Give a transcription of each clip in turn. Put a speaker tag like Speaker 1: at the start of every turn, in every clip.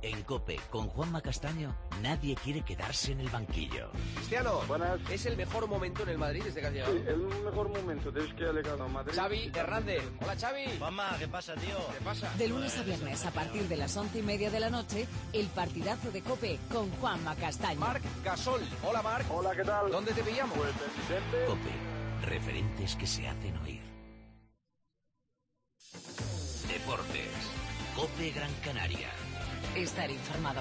Speaker 1: En COPE, con Juanma Castaño, nadie quiere quedarse en el banquillo.
Speaker 2: Cristiano,
Speaker 3: buenas.
Speaker 2: ¿Es el mejor momento en el Madrid desde que has llegado?
Speaker 3: Sí, el mejor momento desde que he llegado a Madrid.
Speaker 2: Xavi Hernández. Hola, Xavi.
Speaker 4: Juanma, ¿qué pasa, tío?
Speaker 2: ¿Qué pasa?
Speaker 5: De lunes a viernes, a partir de las 11:30 de la noche, el partidazo de COPE con Juanma Castaño.
Speaker 2: Marc Gasol. Hola, Marc.
Speaker 3: Hola, ¿qué tal?
Speaker 2: ¿Dónde te pillamos?
Speaker 3: Pues en Vicente.
Speaker 1: COPE, referentes que se hacen oír. Deportes. COPE Gran Canaria.
Speaker 5: Estar informado.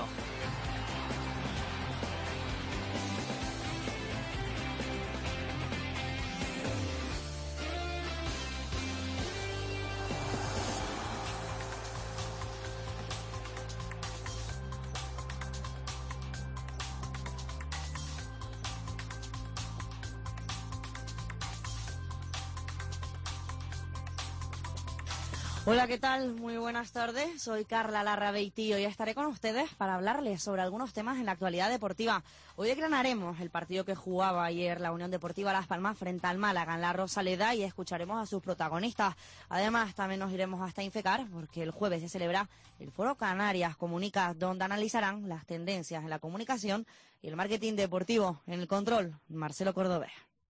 Speaker 6: Hola, ¿qué tal? Muy buenas tardes. Soy Carla Larrabeití y hoy estaré con ustedes para hablarles sobre algunos temas en la actualidad deportiva. Hoy declinaremos el partido que jugaba ayer la Unión Deportiva Las Palmas frente al Málaga en la Rosaleda y escucharemos a sus protagonistas. Además, también nos iremos hasta Infecar porque el jueves se celebra el Foro Canarias Comunica, donde analizarán las tendencias en la comunicación y el marketing deportivo. En el control, Marcelo Cordobés.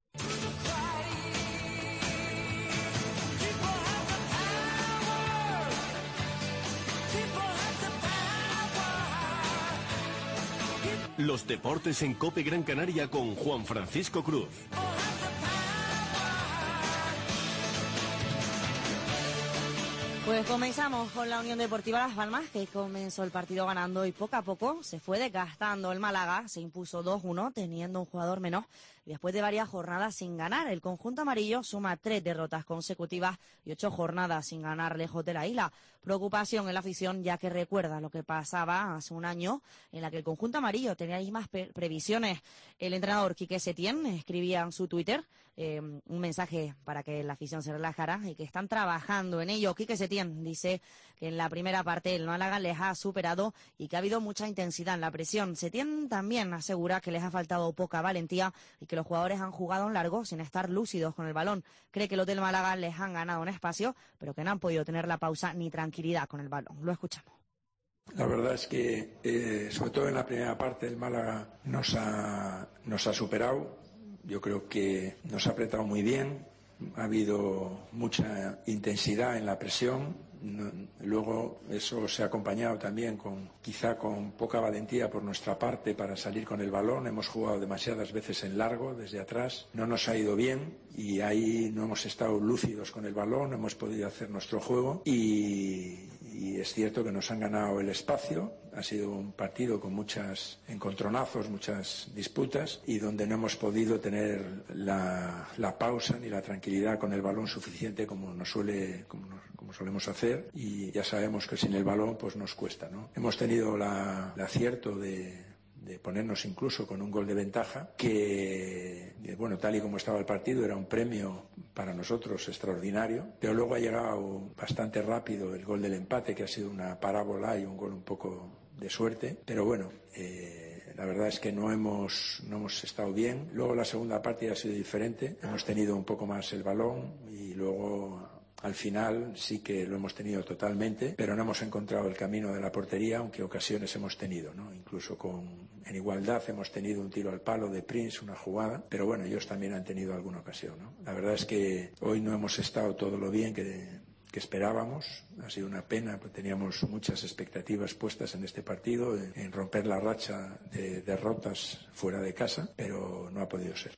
Speaker 7: Los deportes en COPE Gran Canaria con Juan Francisco Cruz.
Speaker 6: Pues comenzamos con la Unión Deportiva Las Palmas, que comenzó el partido ganando y poco a poco se fue desgastando. El Málaga se impuso 2-1 teniendo un jugador menos y después de varias jornadas sin ganar. El conjunto amarillo suma 3 derrotas consecutivas y 8 jornadas sin ganar lejos de la isla. Preocupación en la afición, ya que recuerda lo que pasaba hace un año en la que el conjunto amarillo tenía las mismas previsiones. El entrenador Quique Setién escribía en su Twitter un mensaje para que la afición se relajara y que están trabajando en ello. Quique Setién dice que en la primera parte el Málaga les ha superado y que ha habido mucha intensidad en la presión. Setién también asegura que les ha faltado poca valentía y que los jugadores han jugado en largo sin estar lúcidos con el balón. Cree que los del Málaga les han ganado un espacio, pero que no han podido tener la pausa ni tranquilidad con el balón. Lo escuchamos.
Speaker 8: La verdad es que, sobre todo en la primera parte, el Málaga nos ha superado. Yo creo que nos ha apretado muy bien. Ha habido mucha intensidad en la presión. Luego eso se ha acompañado también quizá con poca valentía por nuestra parte para salir con el balón. Hemos jugado demasiadas veces en largo, desde atrás. No nos ha ido bien y ahí no hemos estado lúcidos con el balón, no hemos podido hacer nuestro juego y es cierto que nos han ganado el espacio. Ha sido un partido con muchos encontronazos, muchas disputas y donde no hemos podido tener la pausa ni la tranquilidad con el balón suficiente como solemos hacer, y ya sabemos que sin el balón pues nos cuesta, ¿no? Hemos tenido el acierto de ponernos incluso con un gol de ventaja que, bueno, tal y como estaba el partido era un premio para nosotros extraordinario, pero luego ha llegado bastante rápido el gol del empate, que ha sido una parábola y un gol un poco de suerte, pero bueno, la verdad es que no hemos estado bien. Luego la segunda parte ha sido diferente, hemos tenido un poco más el balón y luego al final sí que lo hemos tenido totalmente, pero no hemos encontrado el camino de la portería, aunque ocasiones hemos tenido, ¿no? Incluso en igualdad hemos tenido un tiro al palo de Prince, una jugada, pero bueno, ellos también han tenido alguna ocasión, ¿no? La verdad es que hoy no hemos estado todo lo bien que esperábamos. Ha sido una pena, porque teníamos muchas expectativas puestas en este partido, en romper la racha de derrotas fuera de casa, pero no ha podido ser.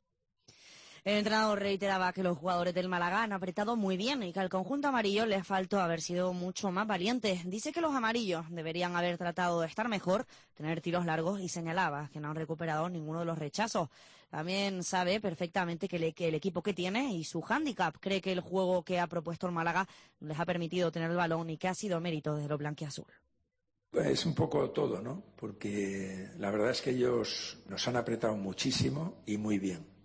Speaker 6: El entrenador reiteraba que los jugadores del Málaga han apretado muy bien y que al conjunto amarillo les faltó haber sido mucho más valientes. Dice que los amarillos deberían haber tratado de estar mejor, tener tiros largos y señalaba que no han recuperado ninguno de los rechazos. También sabe perfectamente que el equipo que tiene y su hándicap. Cree que el juego que ha propuesto el Málaga les ha permitido tener el balón y que ha sido mérito de los blanquiazul.
Speaker 8: Es un poco todo, ¿no? Porque la verdad es que ellos nos han apretado muchísimo y muy bien.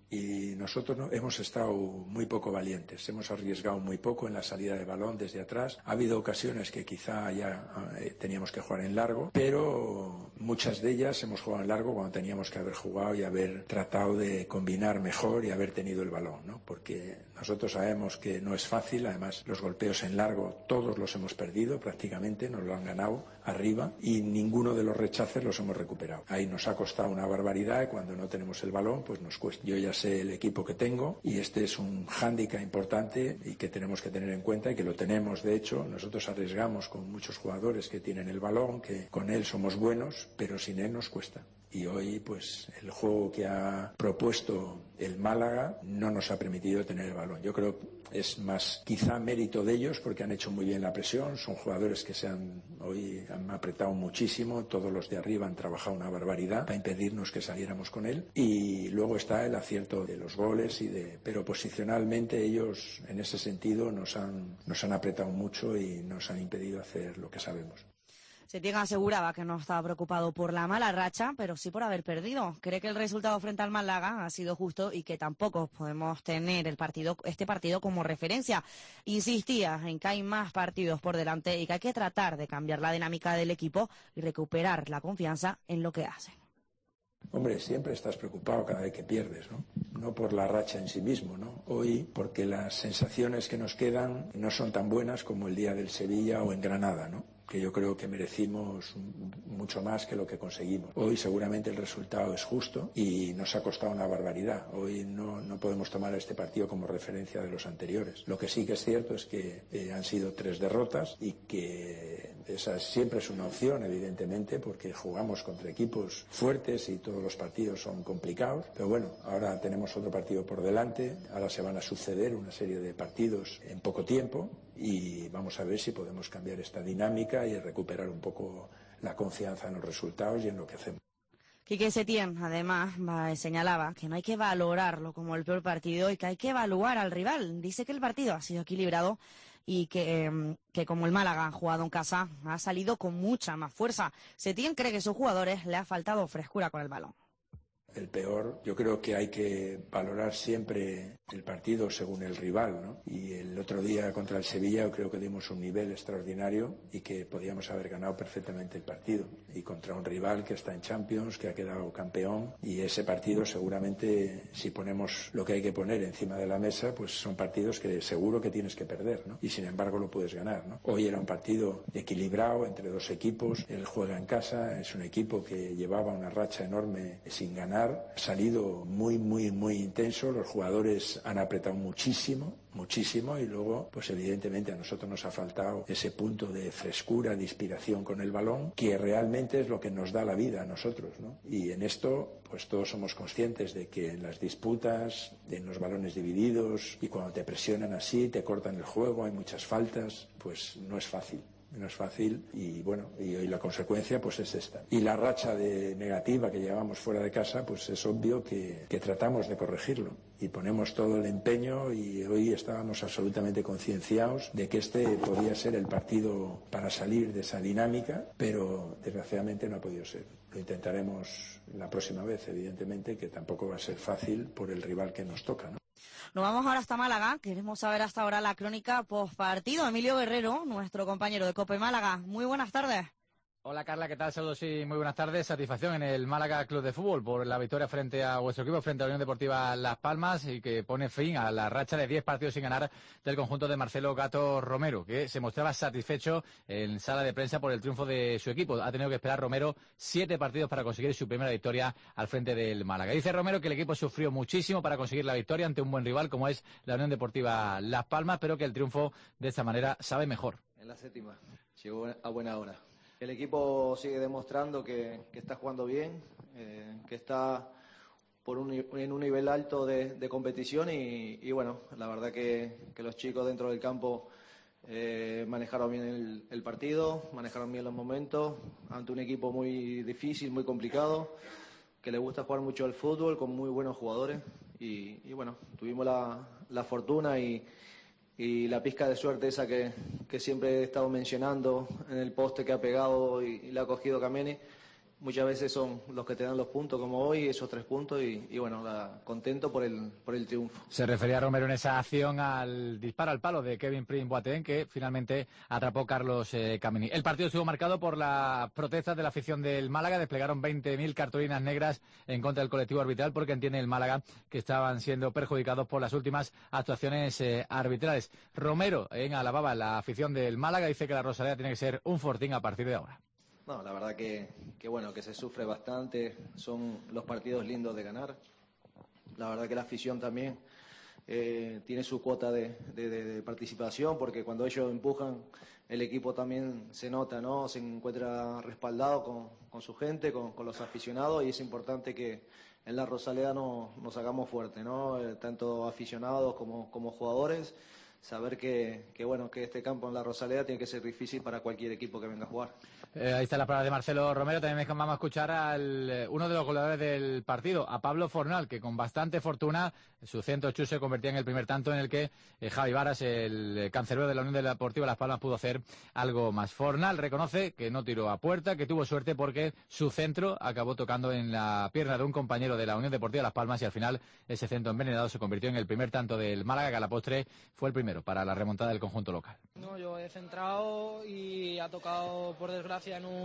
Speaker 8: Y nosotros hemos estado muy poco valientes, hemos arriesgado muy poco en la salida de balón desde atrás. Ha habido ocasiones que quizá ya teníamos que jugar en largo, pero muchas de ellas hemos jugado en largo cuando teníamos que haber jugado y haber tratado de combinar mejor y haber tenido el balón, ¿no? Porque nosotros sabemos que no es fácil, además los golpeos en largo todos los hemos perdido prácticamente, nos lo han ganado arriba y ninguno de los rechaces los hemos recuperado. Ahí nos ha costado una barbaridad y cuando no tenemos el balón pues nos cuesta. Yo ya sé el equipo que tengo y este es un hándicap importante y que tenemos que tener en cuenta y que lo tenemos. De hecho, nosotros arriesgamos con muchos jugadores que tienen el balón, que con él somos buenos, pero sin él nos cuesta. Y hoy, pues, el juego que ha propuesto el Málaga no nos ha permitido tener el balón. Yo creo que es más quizá mérito de ellos porque han hecho muy bien la presión. Son jugadores que hoy han apretado muchísimo. Todos los de arriba han trabajado una barbaridad para impedirnos que saliéramos con él. Y luego está el acierto de los goles pero posicionalmente ellos en ese sentido nos han apretado mucho y nos han impedido hacer lo que sabemos.
Speaker 6: Setién aseguraba que no estaba preocupado por la mala racha, pero sí por haber perdido. Cree que el resultado frente al Málaga ha sido justo y que tampoco podemos tener este partido como referencia. Insistía en que hay más partidos por delante y que hay que tratar de cambiar la dinámica del equipo y recuperar la confianza en lo que hacen.
Speaker 8: Hombre, siempre estás preocupado cada vez que pierdes, ¿no? No por la racha en sí mismo, ¿no? Hoy, porque las sensaciones que nos quedan no son tan buenas como el día del Sevilla o en Granada, ¿no? Que yo creo que merecimos mucho más que lo que conseguimos. Hoy seguramente el resultado es justo y nos ha costado una barbaridad. Hoy no podemos tomar este partido como referencia de los anteriores. Lo que sí que es cierto es que han sido 3 derrotas y que esa siempre es una opción, evidentemente, porque jugamos contra equipos fuertes y todos los partidos son complicados. Pero bueno, ahora tenemos otro partido por delante, ahora se van a suceder una serie de partidos en poco tiempo y vamos a ver si podemos cambiar esta dinámica y recuperar un poco la confianza en los resultados y en lo que hacemos.
Speaker 6: Quique Setién, además, señalaba que no hay que valorarlo como el peor partido y que hay que evaluar al rival. Dice que el partido ha sido equilibrado y que como el Málaga ha jugado en casa, ha salido con mucha más fuerza. Setién cree que a sus jugadores le ha faltado frescura con el balón.
Speaker 8: El peor, yo creo que hay que valorar siempre el partido según el rival, ¿no? Y el otro día contra el Sevilla yo creo que dimos un nivel extraordinario y que podíamos haber ganado perfectamente el partido. Y contra un rival que está en Champions, que ha quedado campeón, y ese partido seguramente, si ponemos lo que hay que poner encima de la mesa, pues son partidos que seguro que tienes que perder, ¿no? Y sin embargo lo puedes ganar, ¿no? Hoy era un partido equilibrado entre dos equipos, él juega en casa, es un equipo que llevaba una racha enorme sin ganar. Ha salido muy intenso, los jugadores han apretado muchísimo y luego pues evidentemente a nosotros nos ha faltado ese punto de frescura, de inspiración con el balón, que realmente es lo que nos da la vida a nosotros, ¿no? Y en esto pues todos somos conscientes de que en las disputas, en los balones divididos y cuando te presionan así, te cortan el juego, hay muchas faltas, pues no es fácil. No es fácil y bueno, y hoy la consecuencia pues es esta. Y la racha negativa que llevamos fuera de casa, pues es obvio que tratamos de corregirlo y ponemos todo el empeño y hoy estábamos absolutamente concienciados de que este podía ser el partido para salir de esa dinámica, pero desgraciadamente no ha podido ser. Lo intentaremos la próxima vez, evidentemente, que tampoco va a ser fácil por el rival que nos toca, ¿no?
Speaker 6: Nos vamos ahora hasta Málaga. Queremos saber hasta ahora la crónica postpartido. Emilio Guerrero, nuestro compañero de COPE Málaga. Muy buenas tardes.
Speaker 4: Hola Carla, ¿qué tal? Saludos y muy buenas tardes. Satisfacción en el Málaga Club de Fútbol por la victoria frente a vuestro equipo, frente a la Unión Deportiva Las Palmas, y que pone fin a la racha de 10 partidos sin ganar del conjunto de Marcelo Gato Romero, que se mostraba satisfecho en sala de prensa por el triunfo de su equipo. Ha tenido que esperar Romero 7 partidos para conseguir su primera victoria al frente del Málaga. Dice Romero que el equipo sufrió muchísimo para conseguir la victoria ante un buen rival como es la Unión Deportiva Las Palmas, pero que el triunfo de esta manera sabe mejor.
Speaker 9: En la 7ª, llegó a buena hora. El equipo sigue demostrando que está jugando bien, que está en un nivel alto de competición y bueno, la verdad que los chicos dentro del campo manejaron bien el partido, manejaron bien los momentos, ante un equipo muy difícil, muy complicado, que le gusta jugar mucho al fútbol con muy buenos jugadores y bueno, tuvimos la fortuna y la pizca de suerte esa que siempre he estado mencionando en el poste que ha pegado y la ha cogido Kameni, muchas veces son los que te dan los puntos, como hoy, esos 3 puntos, y bueno, contento por el triunfo.
Speaker 4: Se refería Romero en esa acción al disparo al palo de Kevin Prince Boateng, que finalmente atrapó Carlos Camini. El partido estuvo marcado por las protestas de la afición del Málaga. Desplegaron 20.000 cartulinas negras en contra del colectivo arbitral, porque entiende el Málaga que estaban siendo perjudicados por las últimas actuaciones arbitrales. Romero alababa la afición del Málaga, dice que la Rosaleda tiene que ser un fortín a partir de ahora.
Speaker 9: No, la verdad que bueno, que se sufre bastante, son los partidos lindos de ganar. La verdad que la afición también tiene su cuota de participación, porque cuando ellos empujan, el equipo también se nota, ¿no? Se encuentra respaldado con su gente, con los aficionados, y es importante que en la Rosaleda nos hagamos fuerte, ¿no? Tanto aficionados como jugadores. Saber que bueno, que este campo en la Rosaleda tiene que ser difícil para cualquier equipo que venga a jugar.
Speaker 4: Ahí están las palabras de Marcelo Romero. También vamos a escuchar a uno de los goleadores del partido, a Pablo Fornal, que con bastante fortuna su centro Chus se convertía en el primer tanto, en el que Javi Varas, el cancerbero de la Unión Deportiva Las Palmas, pudo hacer algo más. Fornal reconoce que no tiró a puerta, que tuvo suerte porque su centro acabó tocando en la pierna de un compañero de la Unión Deportiva Las Palmas, y al final ese centro envenenado se convirtió en el primer tanto del Málaga, que a la postre fue el primero para la remontada del conjunto local.
Speaker 10: No, yo he centrado y ha tocado, por desgracia,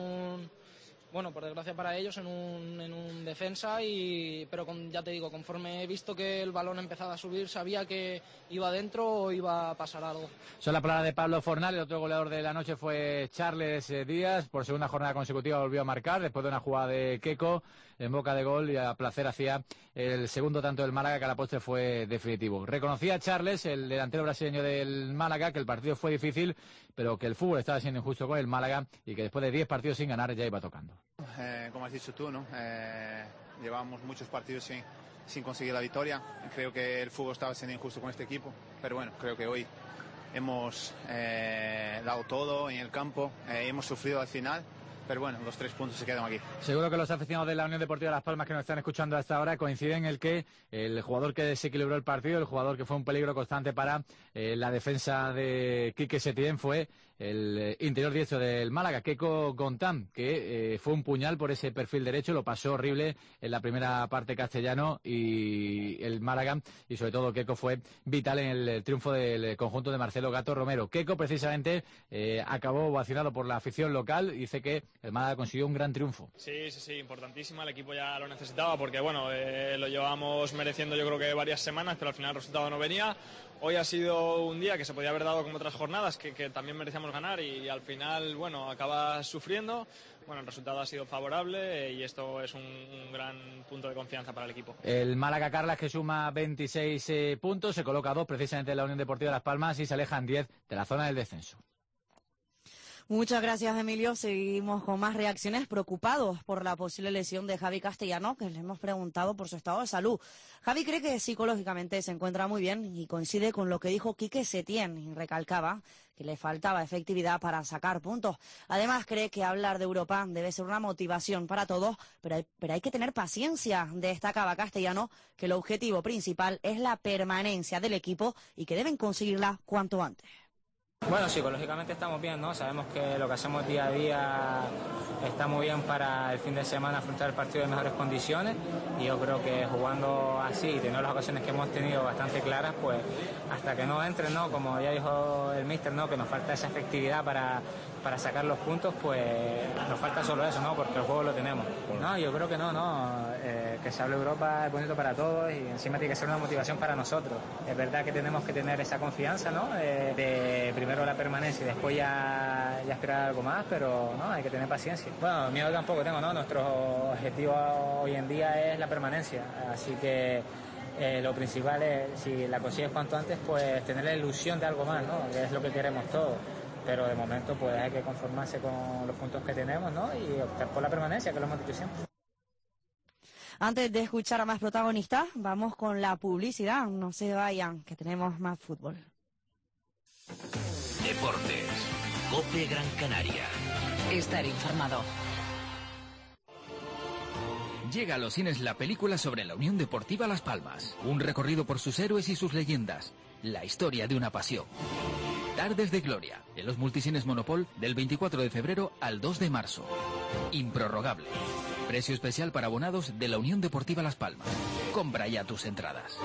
Speaker 10: por desgracia para ellos, en un defensa, pero ya te digo, conforme he visto que el balón empezaba a subir, sabía que iba adentro o iba a pasar algo.
Speaker 4: Son las palabras de Pablo Fornal. El otro goleador de la noche fue Charles Díaz. Por segunda jornada consecutiva volvió a marcar después de una jugada de Keco en boca de gol, y a placer hacía el segundo tanto del Málaga, que a la postre fue definitivo. Reconocía Charles, el delantero brasileño del Málaga, que el partido fue difícil, pero que el fútbol estaba siendo injusto con el Málaga y que después de 10 partidos sin ganar ya iba tocando.
Speaker 11: Como has dicho tú, ¿no? Llevamos muchos partidos sin conseguir la victoria. Creo que el fútbol estaba siendo injusto con este equipo, pero bueno, creo que hoy hemos dado todo en el campo, hemos sufrido al final. Pero bueno, los 3 puntos se quedan aquí.
Speaker 4: Seguro que los aficionados de la Unión Deportiva Las Palmas que nos están escuchando hasta ahora coinciden en el que el jugador que desequilibró el partido, el jugador que fue un peligro constante para la defensa de Quique Setién, fue el interior diestro del Málaga, Keco Gontán, que fue un puñal por ese perfil derecho, lo pasó horrible en la primera parte castellano, y el Málaga, y sobre todo Keco, fue vital en el triunfo del conjunto de Marcelo Gato Romero. Keco precisamente acabó ovacionado por la afición local, y dice que el Málaga consiguió un gran triunfo.
Speaker 12: Sí, importantísima, el equipo ya lo necesitaba, porque bueno, lo llevábamos mereciendo yo creo que varias semanas, pero al final el resultado no venía. Hoy ha sido un día que se podía haber dado como otras jornadas, que también merecíamos ganar, y al final, bueno, acabas sufriendo. Bueno, el resultado ha sido favorable y esto es un gran punto de confianza para el equipo.
Speaker 4: El Málaga Carlas, que suma 26 puntos, se coloca 2 precisamente en la Unión Deportiva Las Palmas, y se alejan 10 de la zona del descenso.
Speaker 6: Muchas gracias, Emilio. Seguimos con más reacciones, preocupados por la posible lesión de Javi Castellano, que le hemos preguntado por su estado de salud. Javi cree que psicológicamente se encuentra muy bien y coincide con lo que dijo Quique Setién, y recalcaba que le faltaba efectividad para sacar puntos. Además, cree que hablar de Europa debe ser una motivación para todos, pero hay que tener paciencia. Destacaba Castellano que el objetivo principal es la permanencia del equipo y que deben conseguirla cuanto antes.
Speaker 13: Bueno, psicológicamente estamos bien, ¿no? Sabemos que lo que hacemos día a día está muy bien para el fin de semana afrontar el partido en mejores condiciones, y yo creo que jugando así y teniendo las ocasiones que hemos tenido bastante claras, pues hasta que no entren, ¿no? Como ya dijo el míster, ¿no? Que nos falta esa efectividad para sacar los puntos, pues nos falta solo eso, ¿no? Porque el juego lo tenemos. No, yo creo que que se hable Europa es bonito para todos, y encima tiene que ser una motivación para nosotros. Es verdad que tenemos que tener esa confianza, ¿no? De primero la permanencia y después ya aspirar a algo más, pero no, hay que tener paciencia. Bueno, miedo tampoco tengo, ¿no? Nuestro objetivo hoy en día es la permanencia, así que lo principal es, si la consigues cuanto antes, pues tener la ilusión de algo más, ¿no? Que es lo que queremos todos. Pero de momento pues hay que conformarse con los puntos que tenemos, ¿no? Y optar por la permanencia, que lo hemos dicho siempre.
Speaker 6: Antes de escuchar a más protagonistas, vamos con la publicidad. No se vayan, que tenemos más fútbol.
Speaker 1: Deportes. COPE Gran Canaria.
Speaker 5: Estar informado.
Speaker 14: Llega a los cines la película sobre la Unión Deportiva Las Palmas. Un recorrido por sus héroes y sus leyendas. La historia de una pasión. Tardes de Gloria, en los Multisines Monopol del 24 de febrero al 2 de marzo. Improrrogable. Precio especial para abonados de la Unión Deportiva Las Palmas. Compra ya tus entradas.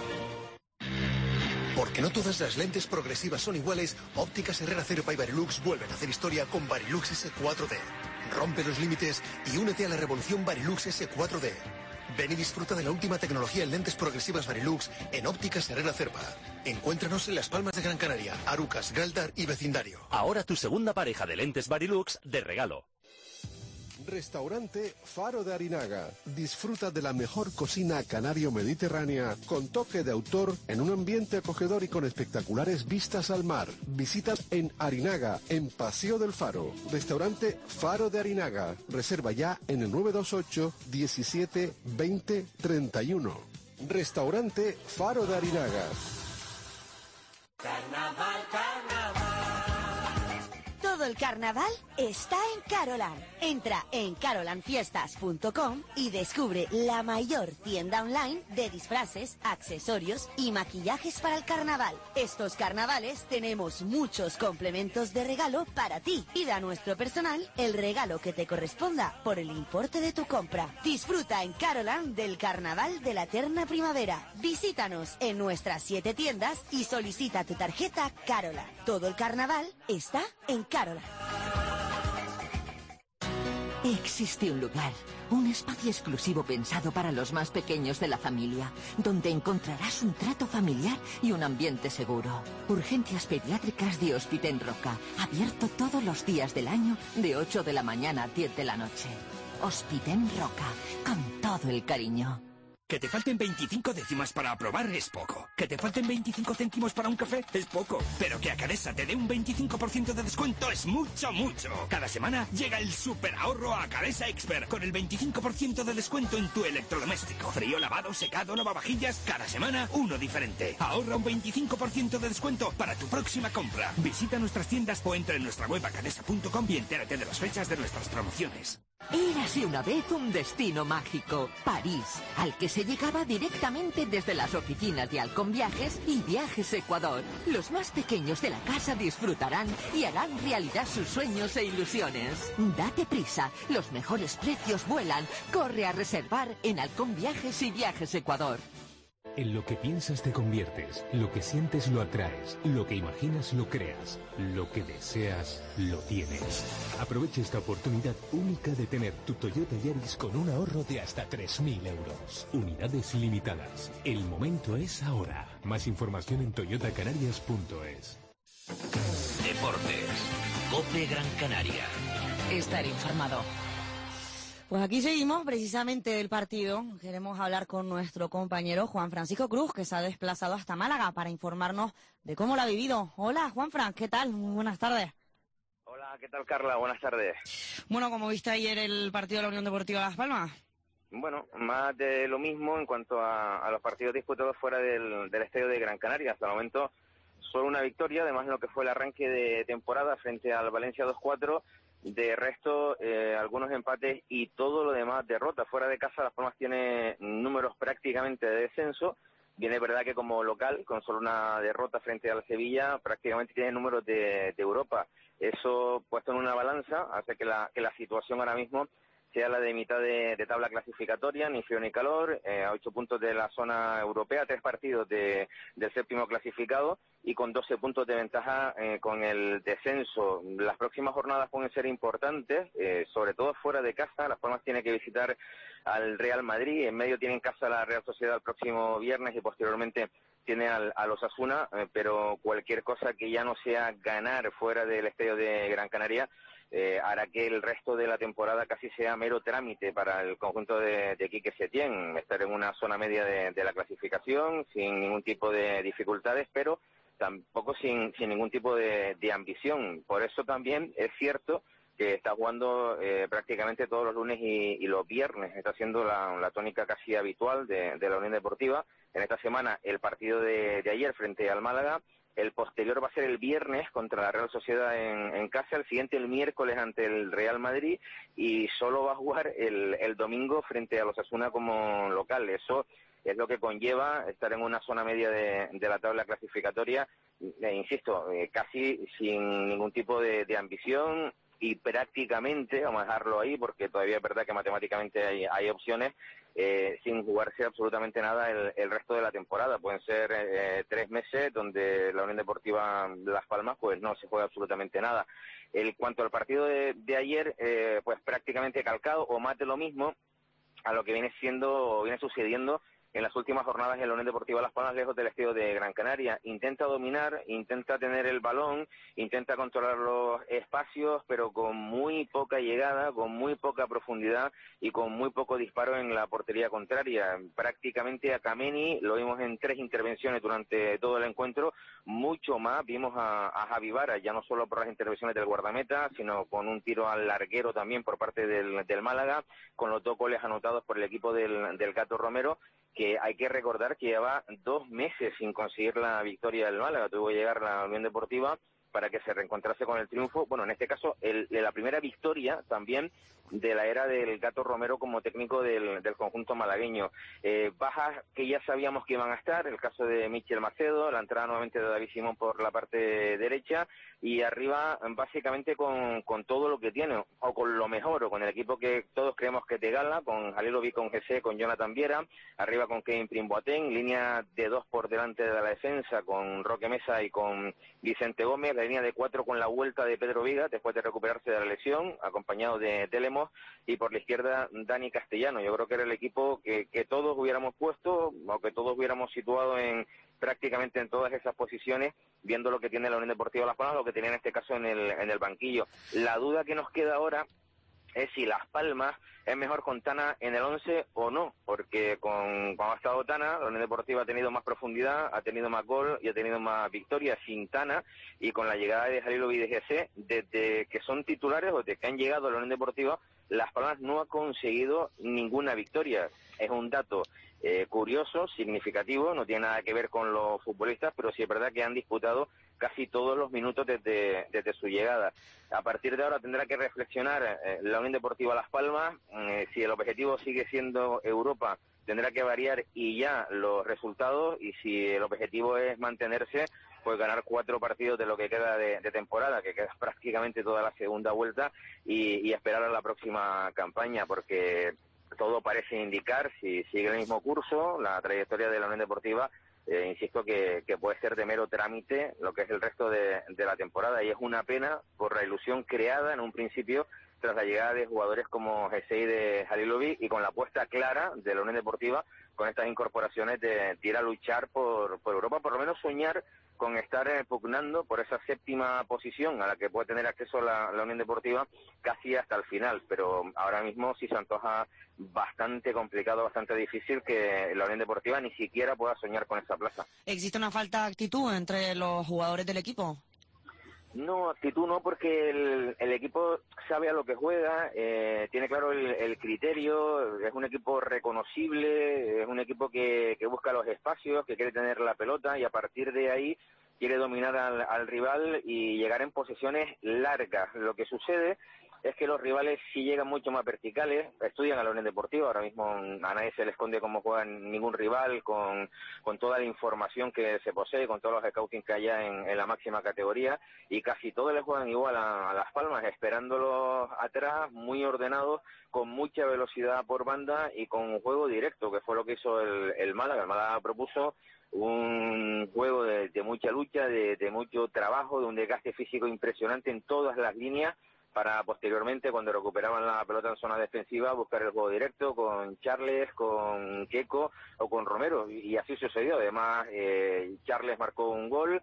Speaker 15: Porque no todas las lentes progresivas son iguales, Ópticas Herrera Cerpa y Varilux vuelven a hacer historia con Varilux S4D. Rompe los límites y únete a la revolución Varilux S4D. Ven y disfruta de la última tecnología en lentes progresivas Varilux en Ópticas Herrera Cerpa. Encuéntranos en Las Palmas de Gran Canaria, Arucas, Galdar y vecindario.
Speaker 16: Ahora tu segunda pareja de lentes Varilux de regalo.
Speaker 17: Restaurante Faro de Arinaga. Disfruta de la mejor cocina canario-mediterránea con toque de autor en un ambiente acogedor y con espectaculares vistas al mar. Visitas en Arinaga, en Paseo del Faro. Restaurante Faro de Arinaga. Reserva ya en el 928 17 20 31. Restaurante Faro de Arinaga.
Speaker 18: Carnaval, carnaval. Todo el carnaval está en Carolan. Entra en carolanfiestas.com y descubre la mayor tienda online de disfraces, accesorios y maquillajes para el carnaval. Estos carnavales tenemos muchos complementos de regalo para ti. Pide a nuestro personal el regalo que te corresponda por el importe de tu compra. Disfruta en Carolan del carnaval de la eterna primavera. Visítanos en nuestras 7 tiendas y solicita tu tarjeta Carolan. Todo el carnaval está en Carolan.
Speaker 19: Existe un lugar, un espacio exclusivo pensado para los más pequeños de la familia, donde encontrarás un trato familiar y un ambiente seguro. Urgencias pediátricas de Hospiten Roca, abierto todos los días del año de 8 de la mañana a 10 de la noche. Hospiten Roca, con todo el cariño.
Speaker 20: Que te falten 25 décimas para aprobar es poco. Que te falten 25 céntimos para un café es poco. Pero que a Cadesa te dé un 25% de descuento es mucho, mucho. Cada semana llega el super ahorro a Cadesa Expert con el 25% de descuento en tu electrodoméstico. Frío, lavado, secado, lavavajillas. Cada semana uno diferente. Ahorra un 25% de descuento para tu próxima compra. Visita nuestras tiendas o entra en nuestra web cadesa.com y entérate de las fechas de nuestras promociones.
Speaker 19: Érase una vez un destino mágico, París, al que se llegaba directamente desde las oficinas de Halcón Viajes y Viajes Ecuador. Los más pequeños de la casa disfrutarán y harán realidad sus sueños e ilusiones. Date prisa, los mejores precios vuelan. Corre a reservar en Halcón Viajes y Viajes Ecuador.
Speaker 21: En lo que piensas te conviertes, lo que sientes lo atraes, lo que imaginas lo creas, lo que deseas lo tienes. Aprovecha esta oportunidad única de tener tu Toyota Yaris con un ahorro de hasta 3.000 euros. Unidades limitadas. El momento es ahora. Más información en toyotacanarias.es.
Speaker 1: Deportes. COPE Gran Canaria.
Speaker 5: Estar informado.
Speaker 6: Pues aquí seguimos precisamente del partido. Queremos hablar con nuestro compañero Juan Francisco Cruz, que se ha desplazado hasta Málaga para informarnos de cómo lo ha vivido. Hola, Juanfran, ¿qué tal? Muy buenas tardes.
Speaker 22: Hola, ¿qué tal, Carla? Buenas tardes.
Speaker 6: Bueno, ¿cómo viste ayer el partido de la Unión Deportiva Las Palmas?
Speaker 22: Bueno, más de lo mismo en cuanto a los partidos disputados fuera del estadio de Gran Canaria. Hasta el momento, solo una victoria, además de lo que fue el arranque de temporada frente al Valencia 2-4. De resto, algunos empates y todo lo demás derrotas. Fuera de casa, Las Palmas tiene números prácticamente de descenso. Bien, es verdad que como local, con solo una derrota frente al Sevilla, prácticamente tiene números de Europa. Eso, puesto en una balanza, hace que la situación ahora mismo sea la de mitad de tabla clasificatoria, ni frío ni calor, a 8 puntos de la zona europea, 3 partidos del séptimo clasificado y con 12 puntos de ventaja con el descenso. Las próximas jornadas pueden ser importantes, sobre todo fuera de casa. Las Palmas tiene que visitar al Real Madrid, en medio tiene en casa la Real Sociedad el próximo viernes y posteriormente tiene al Osasuna, pero cualquier cosa que ya no sea ganar fuera del estadio de Gran Canaria hará que el resto de la temporada casi sea mero trámite para el conjunto de Quique Setién, estar en una zona media de la clasificación sin ningún tipo de dificultades, pero tampoco sin ningún tipo de ambición. Por eso también es cierto que está jugando prácticamente todos los lunes y los viernes, está siendo la tónica casi habitual de la Unión Deportiva. En esta semana el partido de ayer frente al Málaga, el posterior va a ser el viernes contra la Real Sociedad en casa, el siguiente el miércoles ante el Real Madrid y solo va a jugar el domingo frente a los Osasuna como local. Eso es lo que conlleva estar en una zona media de la tabla clasificatoria insisto, casi sin ningún tipo de ambición y prácticamente, vamos a dejarlo ahí porque todavía es verdad que matemáticamente hay opciones, sin jugarse absolutamente nada el resto de la temporada. Pueden ser 3 meses donde la Unión Deportiva Las Palmas pues no se juega absolutamente nada. Cuanto al partido de ayer, pues prácticamente calcado o más de lo mismo a lo que viene sucediendo en las últimas jornadas en la Unión Deportiva Las Palmas, lejos del estadio de Gran Canaria. Intenta dominar, intenta tener el balón, intenta controlar los espacios, pero con muy poca llegada, con muy poca profundidad y con muy poco disparo en la portería contraria. Prácticamente a Kameni lo vimos en 3 intervenciones durante todo el encuentro, mucho más vimos a Javi Vara, ya no solo por las intervenciones del guardameta, sino con un tiro al larguero también por parte del Málaga, con los 2 goles anotados por el equipo del Gato Romero, que hay que recordar que lleva 2 meses sin conseguir la victoria del Málaga. Tuvo que llegar la Unión Deportiva para que se reencontrase con el triunfo. Bueno, en este caso, la primera victoria también de la era del Gato Romero como técnico del conjunto malagueño. Bajas que ya sabíamos que iban a estar, el caso de Michel Macedo, la entrada nuevamente de David Simón por la parte derecha, y arriba básicamente con todo lo que tiene, o con lo mejor, o con el equipo que todos creemos que te gana, con Halilovic, con Jesse, con Jonathan Viera, arriba con Kevin Prim-Boateng, línea de 2 por delante de la defensa, con Roque Mesa y con Vicente Gómez, la línea de 4 con la vuelta de Pedro Viga, después de recuperarse de la lesión, acompañado de Telemo, y por la izquierda Dani Castellano. Yo creo que era el equipo que todos hubiéramos puesto, o que todos hubiéramos situado en prácticamente en todas esas posiciones, viendo lo que tiene la Unión Deportiva Las Palmas, lo que tenía en este caso en el banquillo. La duda que nos queda ahora es si Las Palmas es mejor con Tana en el 11 o no, porque cuando ha estado Tana, la Unión Deportiva ha tenido más profundidad, ha tenido más gol y ha tenido más victorias. Sin Tana y con la llegada de Halilovic y de GC, desde que son titulares o desde que han llegado a la Unión Deportiva, Las Palmas no ha conseguido ninguna victoria. Es un dato curioso, significativo, no tiene nada que ver con los futbolistas, pero sí es verdad que han disputado casi todos los minutos desde su llegada. A partir de ahora tendrá que reflexionar la Unión Deportiva Las Palmas. Si el objetivo sigue siendo Europa, tendrá que variar y ya los resultados, y si el objetivo es mantenerse, pues ganar 4 partidos de lo que queda de temporada, que queda prácticamente toda la segunda vuelta, y esperar a la próxima campaña, porque todo parece indicar, si sigue el mismo curso, la trayectoria de la Unión Deportiva, insisto que puede ser de mero trámite lo que es el resto de la temporada, y es una pena por la ilusión creada en un principio tras la llegada de jugadores como Jesei de Halilovic y con la apuesta clara de la Unión Deportiva con estas incorporaciones de ir a luchar por Europa, por lo menos soñar con estar pugnando por esa 7ª posición a la que puede tener acceso la Unión Deportiva casi hasta el final, pero ahora mismo sí se antoja bastante complicado, bastante difícil que la Unión Deportiva ni siquiera pueda soñar con esa plaza.
Speaker 6: ¿Existe una falta de actitud entre los jugadores del equipo?
Speaker 22: No, actitud no, porque el equipo sabe a lo que juega, tiene claro el criterio, es un equipo reconocible, es un equipo que busca los espacios, que quiere tener la pelota y a partir de ahí quiere dominar al rival y llegar en posesiones largas. Lo que sucede es que los rivales sí llegan mucho más verticales, estudian a la Unión Deportiva, ahora mismo a nadie se le esconde cómo juega ningún rival, con toda la información que se posee, con todos los scouting que haya en la máxima categoría, y casi todos le juegan igual a Las Palmas, esperándolos atrás, muy ordenados, con mucha velocidad por banda y con un juego directo, que fue lo que hizo el Málaga. El Málaga propuso un juego de mucha lucha, de mucho trabajo, de un desgaste físico impresionante en todas las líneas, para posteriormente, cuando recuperaban la pelota en zona defensiva, buscar el juego directo con Charles, con Queco o con Romero, y así sucedió. Además, Charles marcó un gol,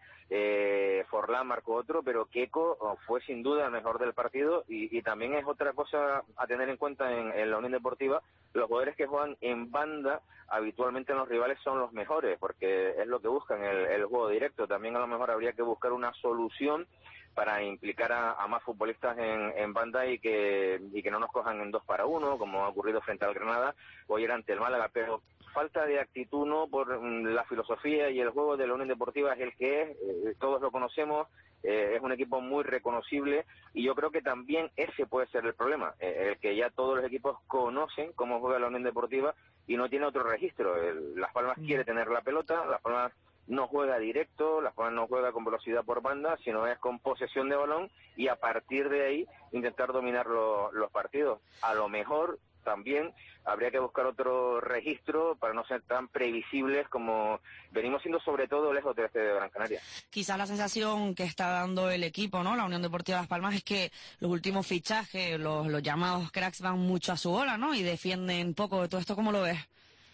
Speaker 22: Forlán marcó otro, pero Queco fue sin duda el mejor del partido, y también es otra cosa a tener en cuenta en la Unión Deportiva: los jugadores que juegan en banda habitualmente en los rivales son los mejores, porque es lo que buscan, el juego directo. También a lo mejor habría que buscar una solución para implicar a más futbolistas en banda y que no nos cojan en 2 para 1, como ha ocurrido frente al Granada o ayer ante el Málaga. Pero falta de actitud no, por la filosofía y el juego de la Unión Deportiva es el que es, todos lo conocemos, es un equipo muy reconocible, y yo creo que también ese puede ser el problema, el que ya todos los equipos conocen cómo juega la Unión Deportiva y no tiene otro registro. Las Palmas quiere tener la pelota, Las Palmas no juega directo, Las Palmas no juega con velocidad por banda, sino es con posesión de balón y a partir de ahí intentar dominar los partidos. A lo mejor también habría que buscar otro registro para no ser tan previsibles como venimos siendo, sobre todo lejos de Gran Canaria.
Speaker 6: Quizás la sensación que está dando el equipo, ¿no?, la Unión Deportiva Las Palmas, es que los últimos fichajes, los llamados cracks, van mucho a su bola, ¿no?, y defienden poco. ¿Todo esto cómo lo ves?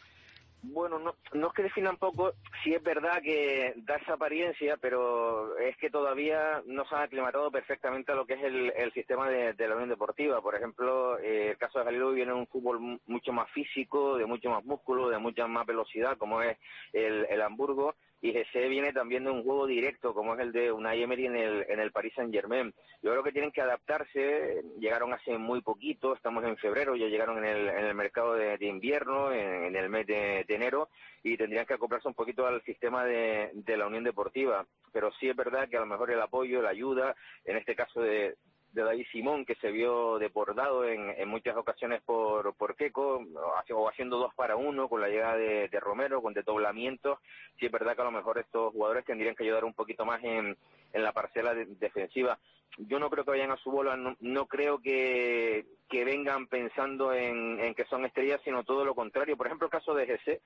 Speaker 22: Bueno, no es que definan poco, sí es verdad que da esa apariencia, pero es que todavía no se han aclimatado perfectamente a lo que es el sistema de la Unión Deportiva. Por ejemplo, el caso de Galilovi viene un fútbol mucho más físico, de mucho más músculo, de mucha más velocidad, como es el Hamburgo, y GC viene también de un juego directo, como es el de Unai Emery en el Paris Saint-Germain. Yo creo que tienen que adaptarse, llegaron hace muy poquito, estamos en febrero, ya llegaron en el mercado de invierno, en el mes de enero, y tendrían que acoplarse un poquito al sistema de la Unión Deportiva. Pero sí es verdad que a lo mejor el apoyo, la ayuda, en este caso de David Simón, que se vio desbordado en muchas ocasiones por Queco, o haciendo 2 para 1 con la llegada de Romero, con desdoblamientos. Sí es verdad que a lo mejor estos jugadores tendrían que ayudar un poquito más en la parcela defensiva. Yo no creo que vayan a su bola, no creo que vengan pensando en que son estrellas, sino todo lo contrario. Por ejemplo, el caso de GC,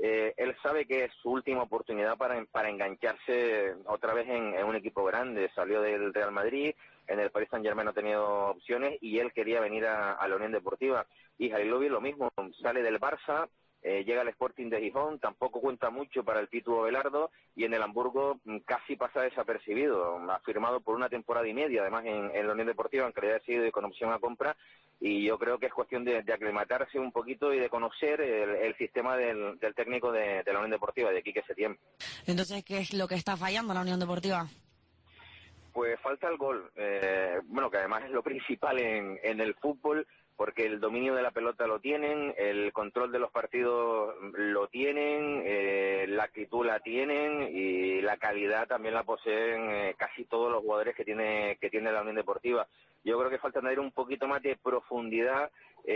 Speaker 22: él sabe que es su última oportunidad para engancharse otra vez en un equipo grande. Salió del Real Madrid, en el Paris Saint-Germain no ha tenido opciones y él quería venir a la Unión Deportiva. Y Galilovi lo mismo, sale del Barça, llega al Sporting de Gijón, tampoco cuenta mucho para el Pitu Abelardo, y en el Hamburgo casi pasa desapercibido. Ha firmado por 1 temporada y media, además en la Unión Deportiva, aunque le haya sido con opción a compra, y yo creo que es cuestión de aclimatarse un poquito y de conocer el sistema del técnico de la Unión Deportiva, de Quique Setién.
Speaker 6: Entonces, ¿qué es lo que está fallando la Unión Deportiva?
Speaker 22: Pues falta el gol, bueno, que además es lo principal en el fútbol, porque el dominio de la pelota lo tienen, el control de los partidos lo tienen, la actitud la tienen y la calidad también la poseen casi todos los jugadores que tiene la Unión Deportiva. Yo creo que falta añadir un poquito más de profundidad,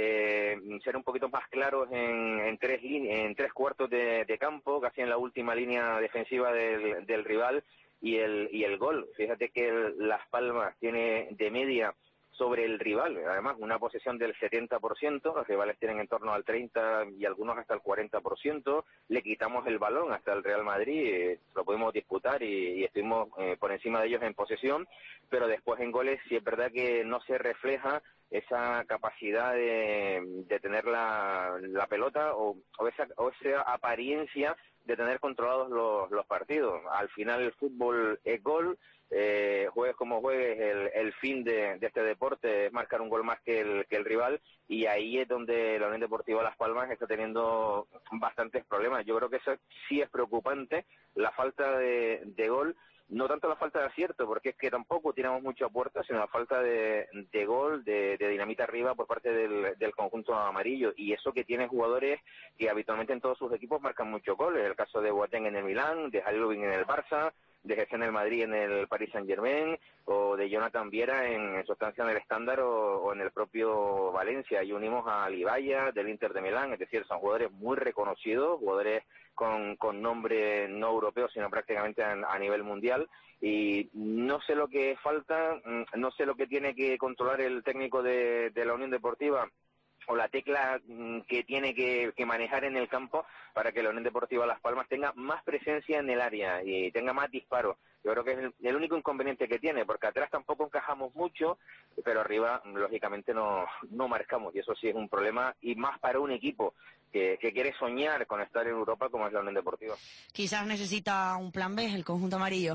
Speaker 22: ser un poquito más claros en 3 cuartos de campo, casi en la última línea defensiva del rival, y el gol. Fíjate que Las Palmas tiene de media sobre el rival, además una posesión del 70%, los rivales tienen en torno al 30% y algunos hasta el 40%, le quitamos el balón hasta el Real Madrid, lo pudimos disputar y estuvimos por encima de ellos en posesión, pero después en goles sí es verdad que no se refleja esa capacidad de tener la pelota o esa apariencia de tener controlados los partidos. Al final el fútbol es gol, juegues como juegues, el fin de este deporte es marcar un gol más que el rival, y ahí es donde la Unión Deportiva Las Palmas está teniendo bastantes problemas. Yo creo que eso sí es preocupante, la falta de gol, no tanto la falta de acierto, porque es que tampoco tiramos mucho a puerta, sino la falta de gol, de dinamita arriba por parte del conjunto amarillo, y eso que tiene jugadores que habitualmente en todos sus equipos marcan muchos goles, el caso de Boateng en el Milán, de Galilovi en el Barça, de Gessé en el Madrid en el Paris Saint-Germain, o de Jonathan Viera en su estancia en el Estándar o en el propio Valencia, y unimos a Libaya del Inter de Milán, es decir, son jugadores muy reconocidos, jugadores con nombre no europeo, sino prácticamente a nivel mundial, y no sé lo que falta, no sé lo que tiene que controlar el técnico de la Unión Deportiva, o la tecla que tiene que manejar en el campo para que la Unión Deportiva Las Palmas tenga más presencia en el área y tenga más disparos. Yo creo que es el único inconveniente que tiene, porque atrás tampoco encajamos mucho, pero arriba, lógicamente, no marcamos, y eso sí es un problema, y más para un equipo que quiere soñar con estar en Europa como es la Unión Deportiva.
Speaker 6: Quizás necesita un plan B, el conjunto amarillo.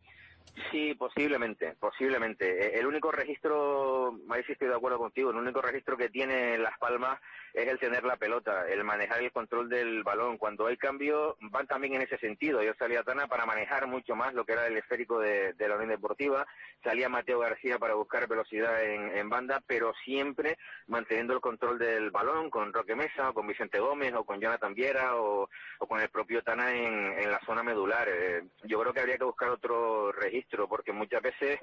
Speaker 22: Sí, posiblemente. El único registro, ahí sí estoy de acuerdo contigo, el único registro que tiene Las Palmas es el tener la pelota, el manejar el control del balón. Cuando hay cambio, van también en ese sentido. Yo salía Tana para manejar mucho más lo que era el esférico de la Unión Deportiva, salía Mateo García para buscar velocidad en banda, pero siempre manteniendo el control del balón, con Roque Mesa, o con Vicente Gómez, o con Jonathan Viera, o con el propio Tana en la zona medular. Yo creo que habría que buscar otro registro registro, porque muchas veces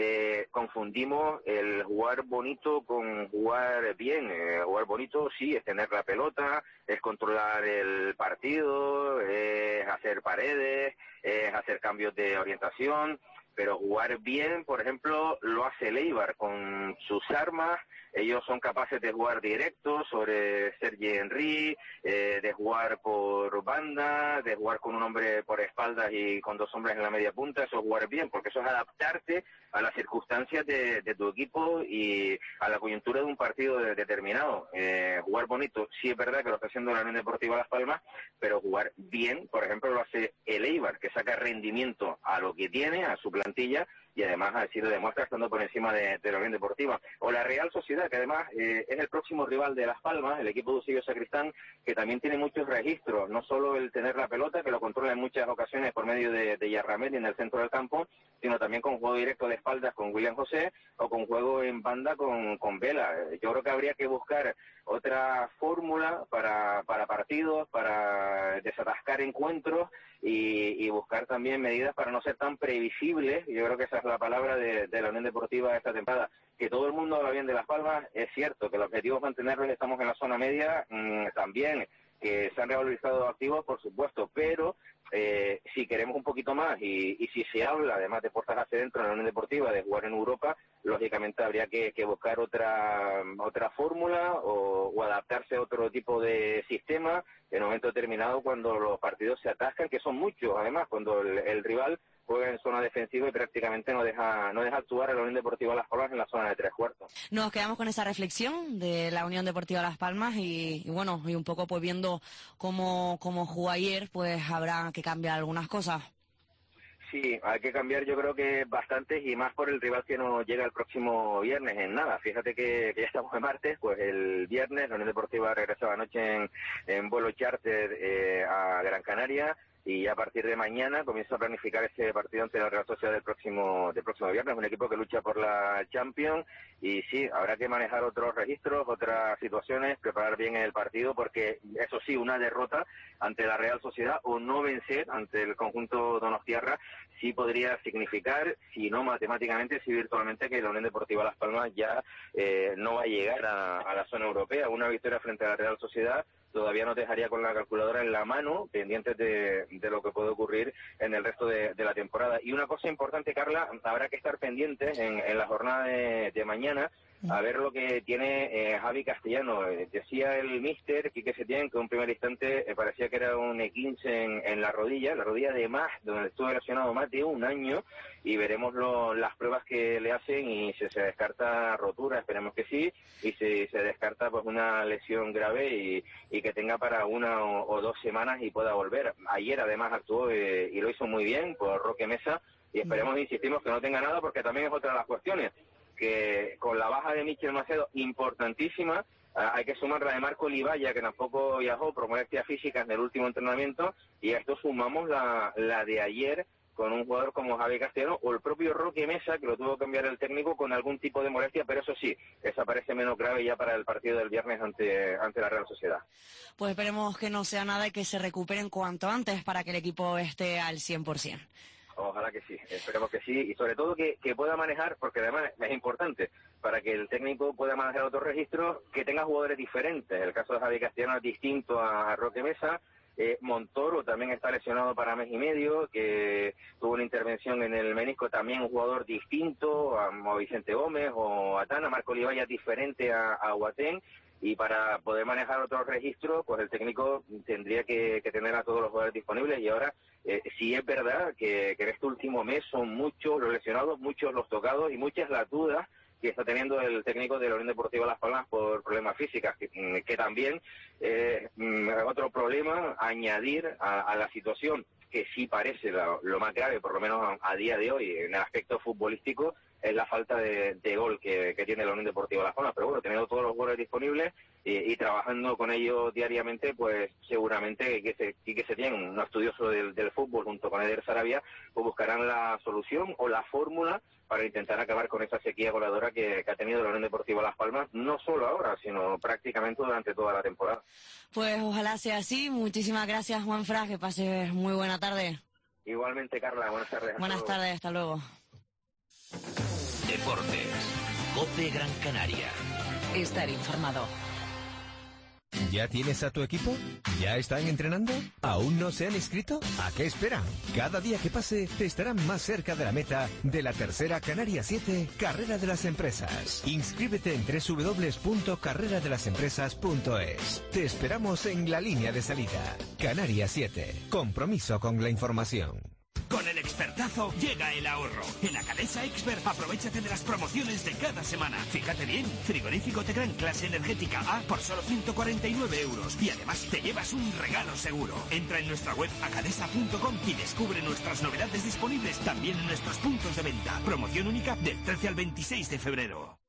Speaker 22: confundimos el jugar bonito con jugar bien. Jugar bonito sí es tener la pelota, es controlar el partido, es hacer paredes, es hacer cambios de orientación, pero jugar bien, por ejemplo, lo hace el Eibar con sus armas. Ellos son capaces de jugar directo sobre Sergi Henry, de jugar por banda, de jugar con un hombre por espaldas y con dos hombres en la media punta. Eso es jugar bien, porque eso es adaptarte a las circunstancias de tu equipo y a la coyuntura de un partido determinado. Jugar bonito, sí es verdad que lo está haciendo la Unión Deportiva Las Palmas, pero jugar bien, por ejemplo, lo hace el Eibar, que saca rendimiento a lo que tiene, a su plantilla, y además así lo demuestra estando por encima de la Unión Deportiva. O la Real Sociedad, que además es el próximo rival de Las Palmas, el equipo de Eusebio Sacristán, que también tiene muchos registros, no solo el tener la pelota, que lo controla en muchas ocasiones por medio de Yarramendi en el centro del campo, sino también con juego directo de espaldas con William José o con juego en banda con Vela. Yo creo que habría que buscar otra fórmula para partidos, para desatascar encuentros y buscar también medidas para no ser tan previsibles. Yo creo que esa es la palabra de la Unión Deportiva esta temporada. Que todo el mundo habla bien de Las Palmas, es cierto, que el objetivo es mantenerlos, estamos en la zona media, también, que se han revalorizado activos, por supuesto, pero si queremos un poquito más y si se habla, además de puertas hacia dentro en la Unión Deportiva, de jugar en Europa, lógicamente habría que buscar otra fórmula o adaptarse a otro tipo de sistema en un momento determinado cuando los partidos se atascan, que son muchos, además, cuando el rival juega en zona defensiva y prácticamente no deja actuar a la Unión Deportiva Las Palmas en la zona de 3/4.
Speaker 6: Nos quedamos con esa reflexión de la Unión Deportiva Las Palmas y bueno, y un poco pues viendo cómo jugó ayer, pues habrá que cambiar algunas cosas.
Speaker 22: Sí, hay que cambiar, yo creo que bastantes, y más por el rival que nos llega el próximo viernes en nada. Fíjate que ya estamos en martes, pues el viernes la Unión Deportiva regresaba anoche en vuelo charter a Gran Canaria, y a partir de mañana comienza a planificar ese partido ante la Real Sociedad del próximo viernes, un equipo que lucha por la Champions, y sí, habrá que manejar otros registros, otras situaciones, preparar bien el partido, porque eso sí, una derrota ante la Real Sociedad o no vencer ante el conjunto donostiarra sí podría significar, si no matemáticamente, sí virtualmente, que la Unión Deportiva Las Palmas ya no va a llegar a la zona europea. Una victoria frente a la Real Sociedad todavía nos dejaría con la calculadora en la mano, pendientes de lo que puede ocurrir en el resto de la temporada. Y una cosa importante, Carla, habrá que estar pendientes en la jornada de mañana, a ver lo que tiene Javi Castellano. Decía el míster Quique Setién que en un primer instante parecía que era un E15 en la rodilla de más, donde estuvo lesionado más de un año, y veremos las pruebas que le hacen, y si se descarta rotura, esperemos que sí, y si se descarta pues una lesión grave y que tenga para 1 o 2 semanas y pueda volver. Ayer además actuó y lo hizo muy bien por Roque Mesa, y esperemos, insistimos, que no tenga nada, porque también es otra de las cuestiones, que con la baja de Michel Macedo, importantísima, hay que sumar la de Marco Livalla, que tampoco viajó por molestias físicas en el último entrenamiento, y a esto sumamos la de ayer con un jugador como Javi Castellano o el propio Roque Mesa, que lo tuvo que cambiar el técnico con algún tipo de molestia, pero eso sí, esa parece menos grave ya para el partido del viernes ante la Real Sociedad.
Speaker 6: Pues esperemos que no sea nada y que se recuperen cuanto antes para que el equipo esté al 100%.
Speaker 22: Ojalá que sí, esperemos que sí, y sobre todo que pueda manejar, porque además es importante, para que el técnico pueda manejar otros registros, que tenga jugadores diferentes. El caso de Javi Castellano es distinto a Roque Mesa. Montoro también está lesionado para mes y medio, que tuvo una intervención en el menisco, también un jugador distinto a Vicente Gómez o a Tana. Marco Livalla diferente a Huatén. Y para poder manejar otros registros, pues el técnico tendría que tener a todos los jugadores disponibles. Y ahora sí es verdad que en este último mes son muchos los lesionados, muchos los tocados y muchas las dudas que está teniendo el técnico de la Unión Deportiva Las Palmas por problemas físicos, que también otro problema añadir a la situación, que sí parece lo más grave, por lo menos a día de hoy, en el aspecto futbolístico, es la falta de gol que tiene la Unión Deportiva Las Palmas. Pero bueno, teniendo todos los goles disponibles y trabajando con ellos diariamente, pues seguramente que se tienen un estudioso del fútbol junto con Eder Sarabia, pues buscarán la solución o la fórmula para intentar acabar con esa sequía goleadora que ha tenido la Unión Deportiva Las Palmas, no solo ahora, sino prácticamente durante toda la temporada.
Speaker 6: Pues ojalá sea así. Muchísimas gracias, Juanfran, que pases muy buena tarde.
Speaker 22: Igualmente, Carla, buenas tardes.
Speaker 6: Buenas tardes, hasta luego.
Speaker 1: Deportes. COPE Gran Canaria.
Speaker 5: Estar informado.
Speaker 2: ¿Ya tienes a tu equipo? ¿Ya están entrenando? ¿Aún no se han inscrito? ¿A qué esperan? Cada día que pase te estarán más cerca de la meta de la tercera Canarias 7 Carrera de las Empresas. Inscríbete en www.carreradelasempresas.es. Te esperamos en la línea de salida. Canarias 7. Compromiso con la información.
Speaker 20: Con el expertazo llega el ahorro. En Acadesa Expert aprovéchate de las promociones de cada semana. Fíjate bien, frigorífico Tegran clase energética A por solo 149 euros. Y además te llevas un regalo seguro. Entra en nuestra web acadesa.com y descubre nuestras novedades disponibles también en nuestros puntos de venta. Promoción única del 13 al 26 de febrero.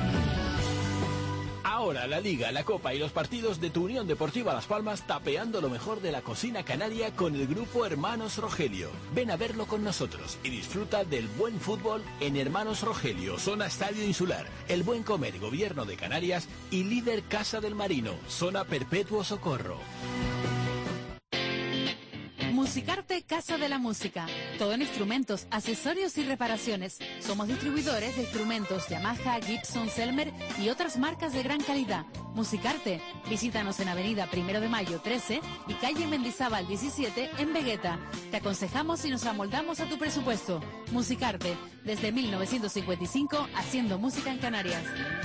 Speaker 3: Ahora la Liga, la Copa y los partidos de tu Unión Deportiva Las Palmas tapeando lo mejor de la cocina canaria con el grupo Hermanos Rogelio. Ven a verlo con nosotros y disfruta del buen fútbol en Hermanos Rogelio, zona Estadio Insular, El Buen Comer, Gobierno de Canarias y líder Casa del Marino, zona Perpetuo Socorro.
Speaker 23: Musicarte Casa de la Música. Todo en instrumentos, accesorios y reparaciones. Somos distribuidores de instrumentos Yamaha, Gibson, Selmer y otras marcas de gran calidad. Musicarte. Visítanos en Avenida 1 de Mayo 13 y calle Mendizábal 17 en Vegueta. Te aconsejamos y nos amoldamos a tu presupuesto. Musicarte. Desde 1955 haciendo música en Canarias.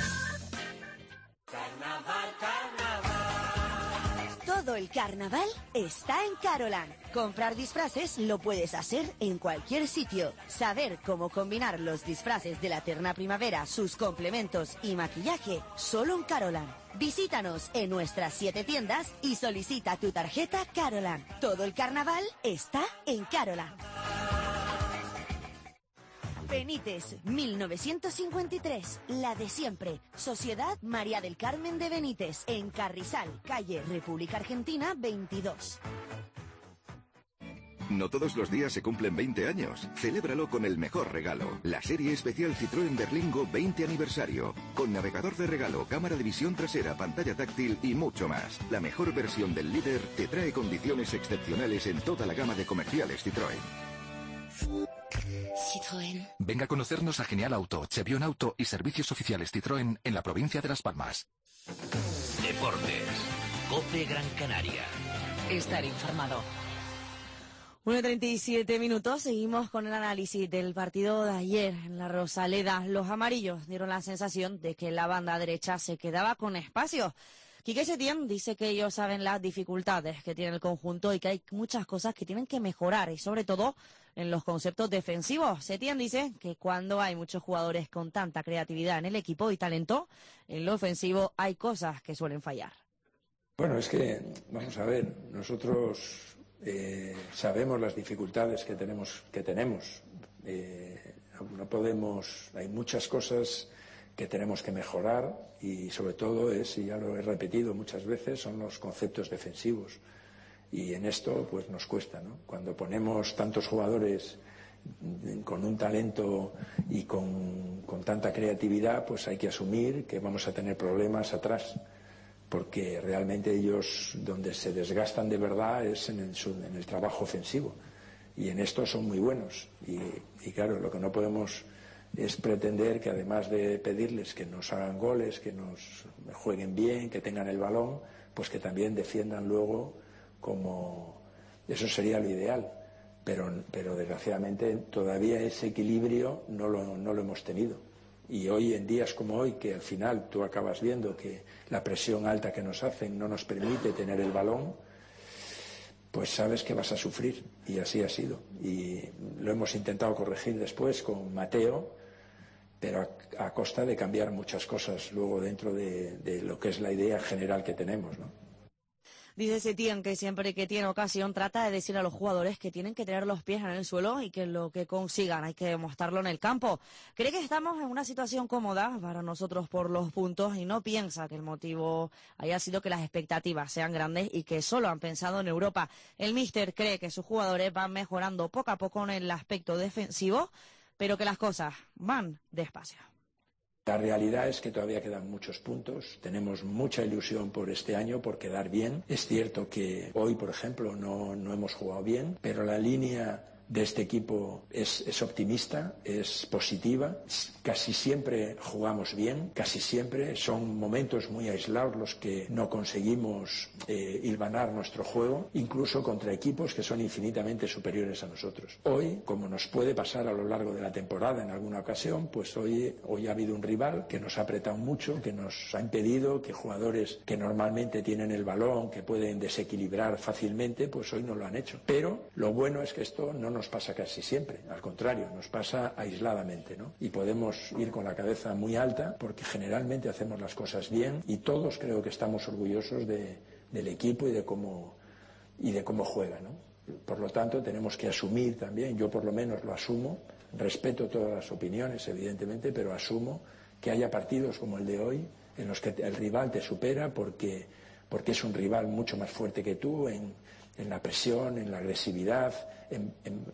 Speaker 18: Todo el carnaval está en Carolan. Comprar disfraces lo puedes hacer en cualquier sitio. Saber cómo combinar los disfraces de la terna primavera, sus complementos y maquillaje, solo en Carolan. Visítanos en nuestras 7 tiendas y solicita tu tarjeta Carolan. Todo el carnaval está en Carolan. Benítez, 1953, la de siempre. Sociedad María del Carmen de Benítez, en Carrizal, calle República Argentina 22.
Speaker 24: No todos los días se cumplen 20 años. Celébralo con el mejor regalo. La serie especial Citroën Berlingo 20 aniversario. Con navegador de regalo, cámara de visión trasera, pantalla táctil y mucho más. La mejor versión del líder te trae condiciones excepcionales en toda la gama de comerciales Citroën.
Speaker 14: Citroën. Venga a conocernos a Genial Auto, Chevión Auto y servicios oficiales Citroën en la provincia de Las Palmas.
Speaker 1: Deportes. COPE Gran Canaria.
Speaker 5: Estar informado.
Speaker 6: 1:37 minutos, seguimos con el análisis del partido de ayer en la Rosaleda. Los amarillos dieron la sensación de que la banda derecha se quedaba con espacio. Quique Setién dice que ellos saben las dificultades que tiene el conjunto y que hay muchas cosas que tienen que mejorar y sobre todo en los conceptos defensivos. Setién dice que cuando hay muchos jugadores con tanta creatividad en el equipo y talento, en lo ofensivo hay cosas que suelen fallar. Bueno, es que, vamos a ver, nosotros sabemos las dificultades que tenemos. No podemos, hay muchas cosas que tenemos que mejorar y sobre todo y ya lo he repetido muchas veces, son los conceptos defensivos. Y en esto pues nos cuesta, ¿no? Cuando ponemos tantos jugadores con un talento y con tanta creatividad, pues hay que asumir que vamos a tener problemas atrás, porque realmente ellos donde se desgastan de verdad es en el trabajo ofensivo. Y en esto son muy buenos. Y claro, lo que no podemos es pretender que además de pedirles que nos hagan goles, que nos jueguen bien, que tengan el balón, pues que también defiendan luego como... Eso sería lo ideal, pero desgraciadamente todavía ese equilibrio no lo hemos tenido. Y hoy, en días como hoy, que al final tú acabas viendo que la presión alta que nos hacen no nos permite tener el balón, pues sabes que vas a sufrir, y así ha sido. Y lo hemos intentado corregir después con Mateo, pero a costa de cambiar muchas cosas luego dentro de lo que es la idea general que tenemos, ¿no? Dice Setién que siempre que tiene ocasión trata de decir a los jugadores que tienen que tener los pies en el suelo y que lo que consigan hay que demostrarlo en el campo. Cree que estamos en una situación cómoda para nosotros por los puntos y no piensa que el motivo haya sido que las expectativas sean grandes y que solo han pensado en Europa. El míster cree que sus jugadores van mejorando poco a poco en el aspecto defensivo, pero que las cosas van despacio. La realidad es que todavía quedan muchos puntos, tenemos mucha ilusión por este año, por quedar bien. Es cierto que hoy, por ejemplo, no hemos jugado bien, pero la línea
Speaker 7: de este equipo es optimista, es positiva. Casi siempre jugamos bien, casi siempre son momentos muy aislados los que no conseguimos hilvanar nuestro juego, incluso contra equipos que son infinitamente superiores a nosotros. Hoy, como nos puede pasar a lo largo de la temporada en alguna ocasión, pues hoy ha habido un rival que nos ha apretado mucho, que nos ha impedido que jugadores que normalmente tienen el balón, que pueden desequilibrar fácilmente, pues hoy no lo han hecho. Pero lo bueno es que esto no nos pasa casi siempre, al contrario, nos pasa aisladamente, ¿no? Y podemos ir con la cabeza muy alta porque generalmente hacemos las cosas bien y todos creo que estamos orgullosos del equipo y de cómo juega, ¿no? Por lo tanto, tenemos que asumir también, yo por lo menos lo asumo, respeto todas las opiniones, evidentemente, pero asumo que haya partidos como el de hoy en los que el rival te supera porque es un rival mucho más fuerte que tú en la presión, en la agresividad, en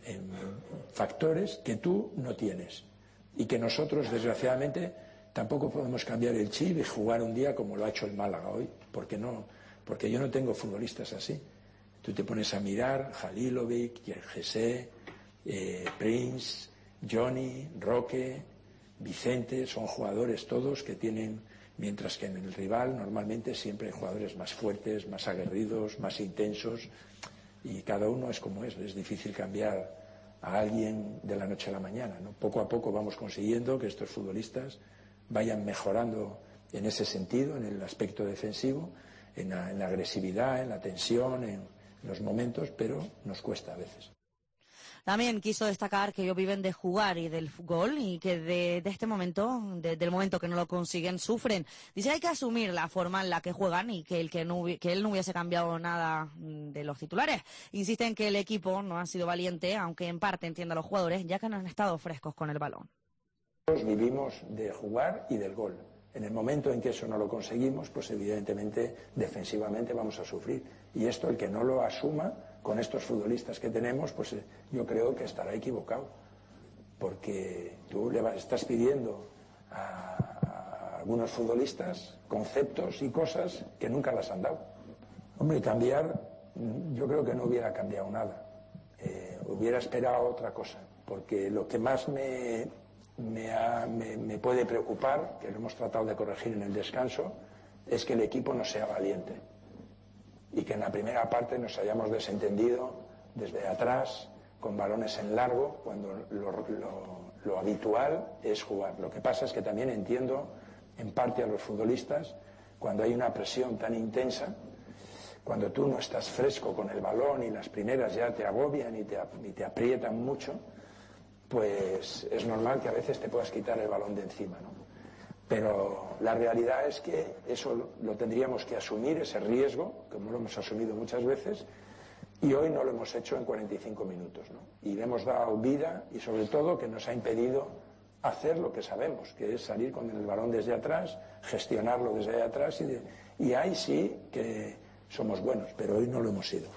Speaker 7: factores que tú no tienes y que nosotros, desgraciadamente, tampoco podemos cambiar el chip y jugar un día como lo ha hecho el Málaga hoy, porque yo no tengo futbolistas así. Tú te pones a mirar Halilovic, Jesse, Prince, Johnny, Roque, Vicente, son jugadores todos que tienen, mientras que en el rival normalmente siempre hay jugadores más fuertes, más aguerridos, más intensos, y cada uno es como es difícil cambiar a alguien de la noche a la mañana, ¿no? Poco a poco vamos consiguiendo que estos futbolistas vayan mejorando en ese sentido, en el aspecto defensivo, en la agresividad, en la tensión, en los momentos, pero nos cuesta a veces.
Speaker 6: También quiso destacar que ellos viven de jugar y del gol y que de este momento, del momento que no lo consiguen, sufren. Dice que hay que asumir la forma en la que juegan y que él no hubiese cambiado nada de los titulares. Insiste en que el equipo no ha sido valiente, aunque en parte entienda a los jugadores, ya que no han estado frescos con el balón.
Speaker 7: Vivimos de jugar y del gol. En el momento en que eso no lo conseguimos, pues evidentemente defensivamente vamos a sufrir. Y esto, el que no lo asuma con estos futbolistas que tenemos, pues yo creo que estará equivocado. Porque tú estás pidiendo a algunos futbolistas conceptos y cosas que nunca las han dado. Hombre, cambiar, yo creo que no hubiera cambiado nada. Hubiera esperado otra cosa. Porque lo que más me puede preocupar, que lo hemos tratado de corregir en el descanso, es que el equipo no sea valiente y que en la primera parte nos hayamos desentendido desde atrás con balones en largo cuando lo habitual es jugar. Lo que pasa es que también entiendo en parte a los futbolistas cuando hay una presión tan intensa, cuando tú no estás fresco con el balón y las primeras ya te agobian y te aprietan mucho, pues es normal que a veces te puedas quitar el balón de encima, ¿no? Pero la realidad es que eso lo tendríamos que asumir, ese riesgo, como lo hemos asumido muchas veces, y hoy no lo hemos hecho en 45 minutos, ¿no? Y le hemos dado vida y sobre todo que nos ha impedido hacer lo que sabemos, que es salir con el balón desde atrás, gestionarlo desde atrás y ahí sí que somos buenos, pero hoy no lo hemos sido.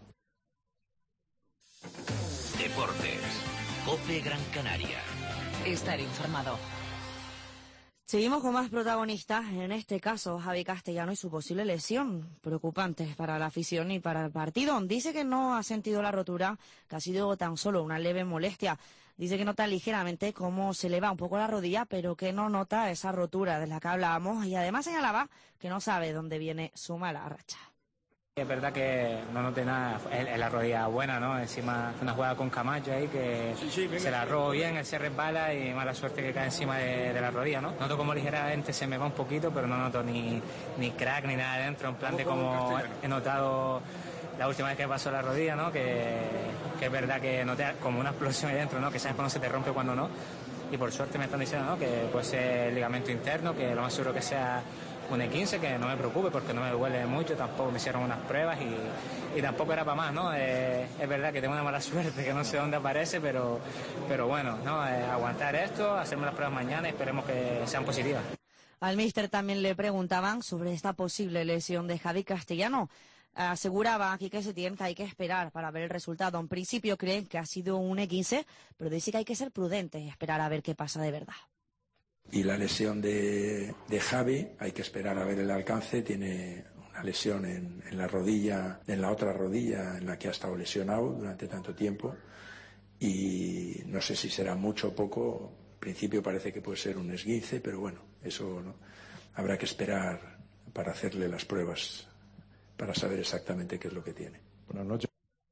Speaker 1: Deportes. COPE Gran Canaria.
Speaker 5: Estar informado.
Speaker 6: Seguimos con más protagonistas, en este caso Javi Castellano y su posible lesión, preocupante para la afición y para el partido. Dice que no ha sentido la rotura, que ha sido tan solo una leve molestia. Dice que nota ligeramente cómo se le va un poco la rodilla, pero que no nota esa rotura de la que hablábamos y además señalaba que no sabe dónde viene su mala racha.
Speaker 13: Es verdad que no noté nada en la rodilla buena, ¿no? Encima una jugada con Camacho ahí que se la robó bien, él se resbala y mala suerte que cae encima de la rodilla, ¿no? Noto como ligeramente se me va un poquito, pero no noto ni crack ni nada dentro, en plan de como he notado la última vez que pasó la rodilla, ¿no? Que es verdad que noté como una explosión ahí dentro, ¿no? Que sabes cuando se te rompe, cuando no. Y por suerte me están diciendo, ¿no? Que puede ser ligamento interno, que lo más seguro que sea un E15, que no me preocupe porque no me duele mucho, tampoco me hicieron unas pruebas y tampoco era para más, ¿no? Es verdad que tengo una mala suerte, que no sé dónde aparece, pero bueno, ¿no? Aguantar esto, hacerme las pruebas mañana y esperemos que sean positivas.
Speaker 6: Al míster también le preguntaban sobre esta posible lesión de Javi Castellano. Aseguraba aquí que hay que esperar para ver el resultado. En principio creen que ha sido un E15, pero dice que hay que ser prudentes y esperar a ver qué pasa de verdad.
Speaker 7: Y la lesión de Javi, hay que esperar a ver el alcance. Tiene una lesión en la rodilla, en la otra rodilla en la que ha estado lesionado durante tanto tiempo. y no sé si será mucho o poco. En principio parece que puede ser un esguince, pero bueno, eso no. Habrá que esperar para hacerle las pruebas para saber exactamente qué es lo que tiene.
Speaker 8: Buenas noches.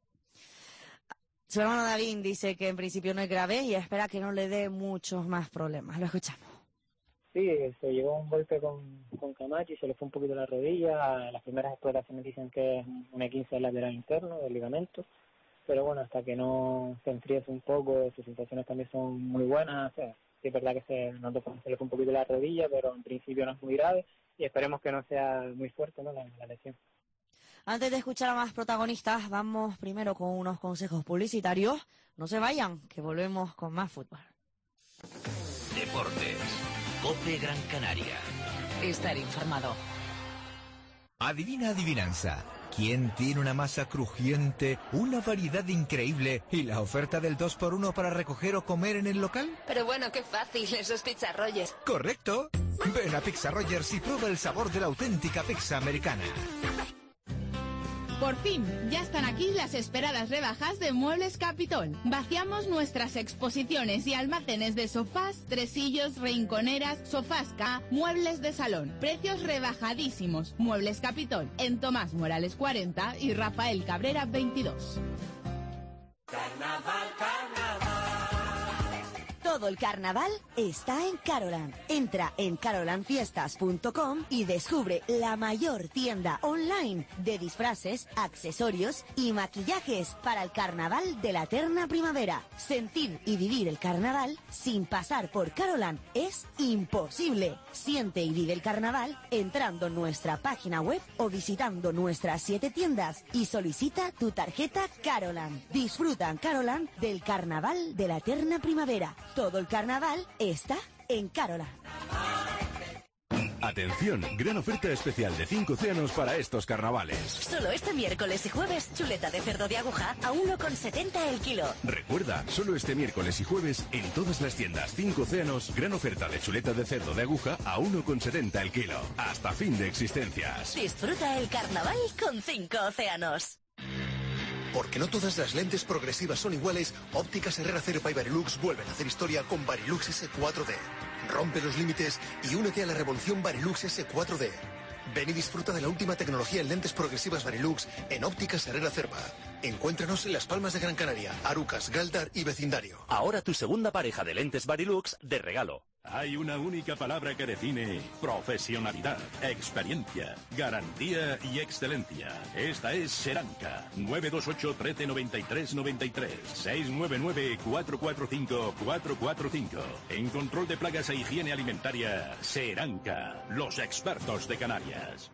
Speaker 6: Su hermano David dice que en principio no es grave y espera que no le dé muchos más problemas. Lo escuchamos.
Speaker 9: Sí, se llevó un golpe con Camacho y se le fue un poquito la rodilla. Las primeras exploraciones dicen que es un E15 del lateral interno, del ligamento. Pero bueno, hasta que no se enfríe un poco, sus sensaciones también son muy buenas. O sea, sí es verdad que se le fue un poquito la rodilla, pero en principio no es muy grave y esperemos que no sea muy fuerte, ¿no?, la lesión.
Speaker 6: Antes de escuchar a más protagonistas, vamos primero con unos consejos publicitarios. No se vayan, que volvemos con más fútbol.
Speaker 1: Deportes. COPE Gran Canaria.
Speaker 5: Estar informado.
Speaker 2: Adivina adivinanza. ¿Quién tiene una masa crujiente, una variedad increíble y la oferta del 2x1 para recoger o comer en el local?
Speaker 10: Pero bueno, qué fácil, esos Pizza Rogers.
Speaker 2: ¡Correcto! Ven a Pizza Rogers y prueba el sabor de la auténtica pizza americana.
Speaker 11: Por fin, ya están aquí las esperadas rebajas de Muebles Capitol. Vaciamos nuestras exposiciones y almacenes de sofás, tresillos, rinconeras, sofás K, muebles de salón. Precios rebajadísimos. Muebles Capitol, en Tomás Morales 40 y Rafael Cabrera 22.
Speaker 18: Carnaval, carnaval. Todo el carnaval está en Carolan. Entra en carolanfiestas.com y descubre la mayor tienda online de disfraces, accesorios y maquillajes para el carnaval de la eterna primavera. Sentir y vivir el carnaval sin pasar por Carolan es imposible. Siente y vive el carnaval entrando en nuestra página web o visitando nuestras 7 tiendas y solicita tu tarjeta Carolan. Disfruta en Carolan del carnaval de la eterna primavera. Todo el carnaval está en Carolan.
Speaker 25: Atención, gran oferta especial de 5 océanos para estos carnavales.
Speaker 18: Solo este miércoles y jueves, chuleta de cerdo de aguja a 1,70 el kilo.
Speaker 25: Recuerda, solo este miércoles y jueves en todas las tiendas 5 océanos, gran oferta de chuleta de cerdo de aguja a 1,70 el kilo. Hasta fin de existencias.
Speaker 18: Disfruta el carnaval con 5 océanos.
Speaker 15: Porque no todas las lentes progresivas son iguales, Ópticas Herrera Cerepa y Varilux vuelven a hacer historia con Varilux S4D. Rompe los límites y únete a la revolución Varilux S4D. Ven y disfruta de la última tecnología en lentes progresivas Varilux en Ópticas Herrera Cerepa. Encuéntranos en Las Palmas de Gran Canaria, Arucas, Galdar y vecindario.
Speaker 16: Ahora tu segunda pareja de lentes Varilux de regalo.
Speaker 26: Hay una única palabra que define profesionalidad, experiencia, garantía y excelencia. Esta es Seranca. 928 13 93 93 699 445 445. En control de plagas e higiene alimentaria, Seranca. Los expertos de Canarias.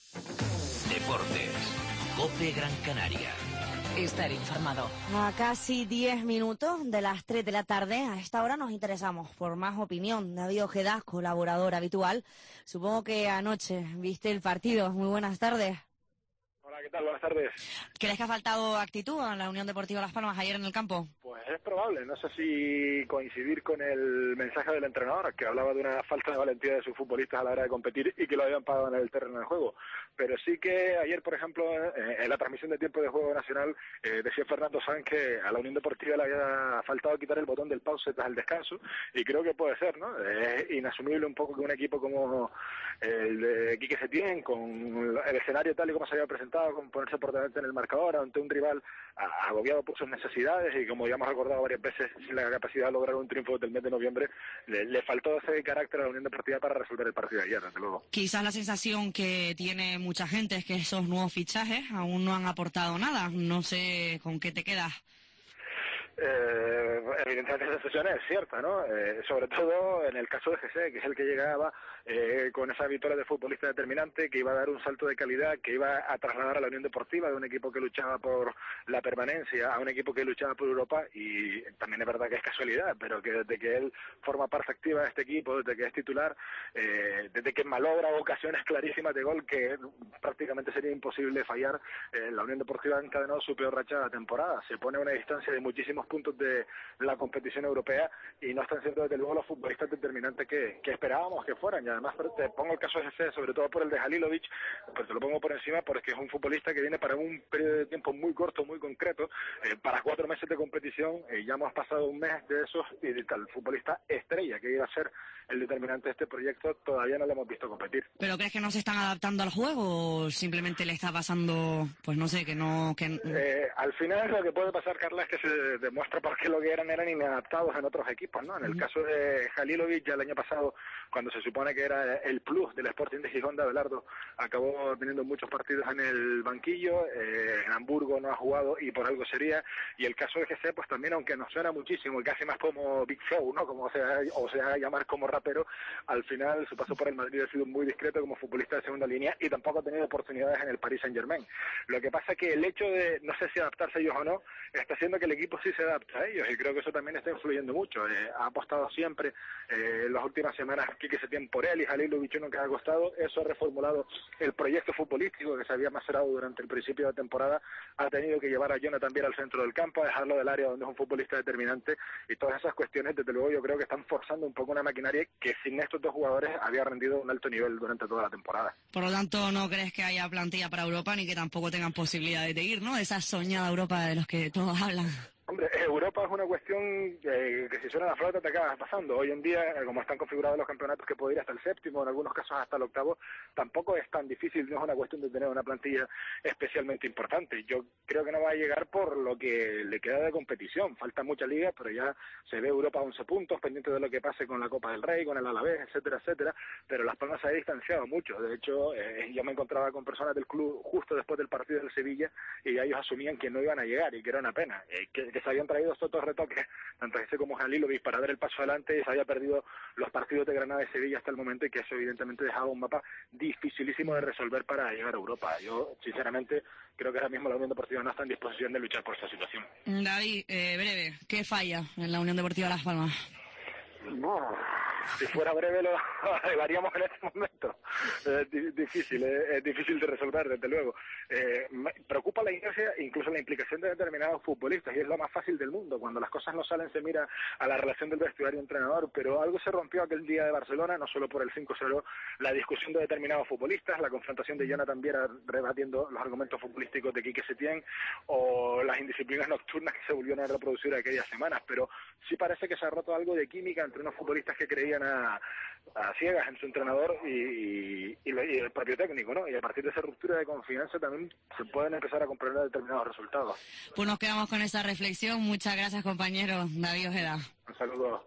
Speaker 1: Deportes. COPE Gran Canaria.
Speaker 5: Estar informado.
Speaker 6: A casi 10 minutos de las 3 de la tarde, a esta hora nos interesamos por más opinión. David Ojeda, colaborador habitual. Supongo que anoche viste el partido. Muy buenas tardes.
Speaker 27: Hola, ¿qué tal? Buenas tardes.
Speaker 6: ¿Crees que ha faltado actitud a la Unión Deportiva Las Palmas ayer en el campo?
Speaker 27: Pues es probable. No sé si coincidir con el mensaje del entrenador, que hablaba de una falta de valentía de sus futbolistas a la hora de competir y que lo habían pagado en el terreno de juego. Pero sí que ayer, por ejemplo, en la transmisión de tiempo de juego nacional, decía Fernando Sanz que a la Unión Deportiva le había faltado quitar el botón del pause tras el descanso, y creo que puede ser, ¿no? Es inasumible un poco que un equipo como el de Quique Setién, con el escenario tal y como se había presentado, con ponerse por delante en el marcador ante un rival agobiado por sus necesidades y, como ya hemos recordado varias veces, sin la capacidad de lograr un triunfo del mes de noviembre, le faltó ese carácter a la Unión Deportiva para resolver el partido de ayer, desde luego.
Speaker 6: Quizás la sensación que tiene mucha gente es que esos nuevos fichajes aún no han aportado nada. No sé con qué te quedas.
Speaker 27: Evidentemente esa sensación es cierta, ¿no? Sobre todo en el caso de José, que es el que llegaba con esa victoria de futbolista determinante, que iba a dar un salto de calidad, que iba a trasladar a la Unión Deportiva de un equipo que luchaba por la permanencia a un equipo que luchaba por Europa. Y también es verdad que es casualidad, pero que desde que él forma parte activa de este equipo, desde que es titular, desde que malogra ocasiones clarísimas de gol que prácticamente sería imposible fallar, la Unión Deportiva ha encadenado su peor racha de la temporada. Se pone a una distancia de muchísimos puntos de la competición europea y no están siendo desde luego los futbolistas determinantes que esperábamos que fueran. Y además te pongo el caso de ese, sobre todo por el de Halilovic, pues te lo pongo por encima porque es un futbolista que viene para un periodo de tiempo muy corto, muy concreto, para 4 meses de competición. Ya hemos pasado un mes de esos y el futbolista estrella que iba a ser el determinante de este proyecto todavía no lo hemos visto competir.
Speaker 6: ¿Pero crees que no se están adaptando al juego o simplemente le está pasando, pues no sé, que no...
Speaker 27: Al final lo que puede pasar, Carla, es que se demuestra por qué lo que eran inadaptados en otros equipos, ¿no? En el caso de Halilovic, ya el año pasado, cuando se supone que era el plus del Sporting de Gijón de Abelardo, acabó teniendo muchos partidos en el banquillo, en Hamburgo no ha jugado y por algo sería, y el caso de GC, pues también, aunque nos suena muchísimo y casi más como Big Show, ¿no? Como se haga llamar como rapero, al final su paso por el Madrid ha sido muy discreto como futbolista de segunda línea y tampoco ha tenido oportunidades en el Paris Saint-Germain. Lo que pasa es que el hecho de, no sé si adaptarse ellos o no, está haciendo que el equipo sí se adapte a ellos y creo que eso también está influyendo mucho. Ha apostado siempre en las últimas semanas Quique Setién por él y Halilovic uno que ha costado. Eso ha reformulado el proyecto futbolístico que se había macerado durante el principio de temporada. Ha tenido que llevar a Jonathan Viera al centro del campo, a dejarlo del área donde es un futbolista determinante y todas esas cuestiones, desde luego, yo creo que están forzando un poco una maquinaria que sin estos dos jugadores había rendido un alto nivel durante toda la temporada.
Speaker 6: Por lo tanto, ¿no crees que haya plantilla para Europa ni que tampoco tengan posibilidades de ir, ¿no? Esa soñada Europa de los que todos hablan.
Speaker 27: Hombre, Europa es una cuestión que si suena la flauta te acabas pasando. Hoy en día, como están configurados los campeonatos que puede ir hasta el séptimo, en algunos casos hasta el octavo, tampoco es tan difícil, no es una cuestión de tener una plantilla especialmente importante. Yo creo que no va a llegar por lo que le queda de competición. Falta mucha liga, pero ya se ve Europa a 11 puntos, pendiente de lo que pase con la Copa del Rey, con el Alavés, etcétera, etcétera, pero Las Palmas se ha distanciado mucho. De hecho, yo me encontraba con personas del club justo después del partido del Sevilla y ellos asumían que no iban a llegar y que era una pena, que se habían traído estos dos retoques, tanto ese como Halilovic, para dar el paso adelante y se había perdido los partidos de Granada y Sevilla hasta el momento y que eso evidentemente dejaba un mapa dificilísimo de resolver para llegar a Europa. Yo, sinceramente, creo que ahora mismo la Unión Deportiva no está en disposición de luchar por esta situación.
Speaker 6: David, breve, ¿qué falla en la Unión Deportiva Las Palmas?
Speaker 27: No, si fuera breve lo haríamos en este momento. Es difícil de resolver, desde luego. Me preocupa la inercia, incluso la implicación de determinados futbolistas, y es lo más fácil del mundo. Cuando las cosas no salen se mira a la relación del vestuario-entrenador, pero algo se rompió aquel día de Barcelona, no solo por el 5-0, la discusión de determinados futbolistas, la confrontación de Jonathan Viera rebatiendo los argumentos futbolísticos de Quique Setién, o las indisciplinas nocturnas que se volvieron a reproducir aquellas semanas, pero sí parece que se ha roto algo de química entre unos futbolistas que creían a ciegas en su entrenador y el propio técnico, ¿no? Y a partir de esa ruptura de confianza también se pueden empezar a comprender determinados resultados.
Speaker 6: Pues nos quedamos con esa reflexión. Muchas gracias, compañero David Ojeda.
Speaker 27: Un saludo.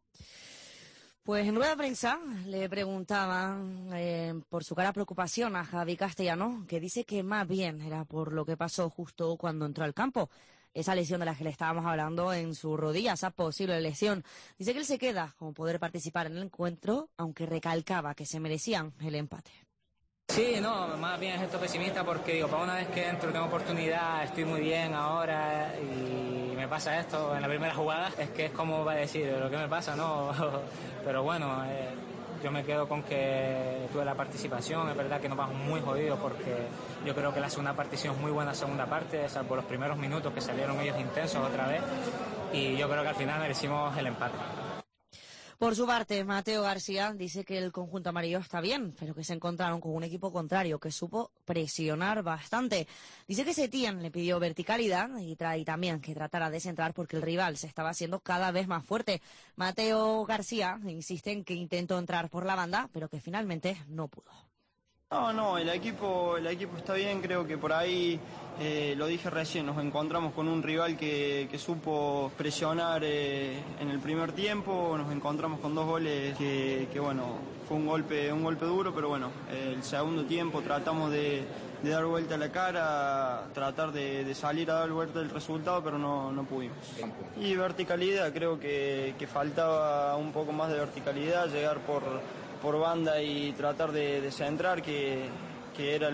Speaker 6: Pues en rueda de prensa le preguntaban por su cara preocupación a Javi Castellano, que dice que más bien era por lo que pasó justo cuando entró al campo. Esa lesión de la que le estábamos hablando en su rodilla, esa posible lesión. Dice que él se queda con poder participar en el encuentro, aunque recalcaba que se merecían el empate.
Speaker 13: Sí, no, más bien es esto pesimista porque digo, para una vez que entro tengo oportunidad, estoy muy bien ahora y me pasa esto en la primera jugada, es que es como va a decir, lo que me pasa, ¿no? Pero bueno, yo me quedo con que tuve la participación. Es verdad que nos vamos muy jodidos porque yo creo que la segunda parte hicimos muy buena segunda parte, salvo los primeros minutos que salieron ellos intensos otra vez, y yo creo que al final merecimos el empate.
Speaker 6: Por su parte, Mateo García dice que el conjunto amarillo está bien, pero que se encontraron con un equipo contrario que supo presionar bastante. Dice que Setién le pidió verticalidad y también que tratara de centrar porque el rival se estaba haciendo cada vez más fuerte. Mateo García insiste en que intentó entrar por la banda, pero que finalmente no pudo.
Speaker 4: No, el equipo está bien, creo que por ahí, lo dije recién, nos encontramos con un rival que supo presionar en el primer tiempo, nos encontramos con 2 goles que bueno, fue un golpe duro, pero bueno, el segundo tiempo tratamos de dar vuelta a la cara, tratar de salir a dar vuelta el resultado, pero no pudimos. Y verticalidad, creo que faltaba un poco más de verticalidad, llegar por banda y tratar de centrar, que era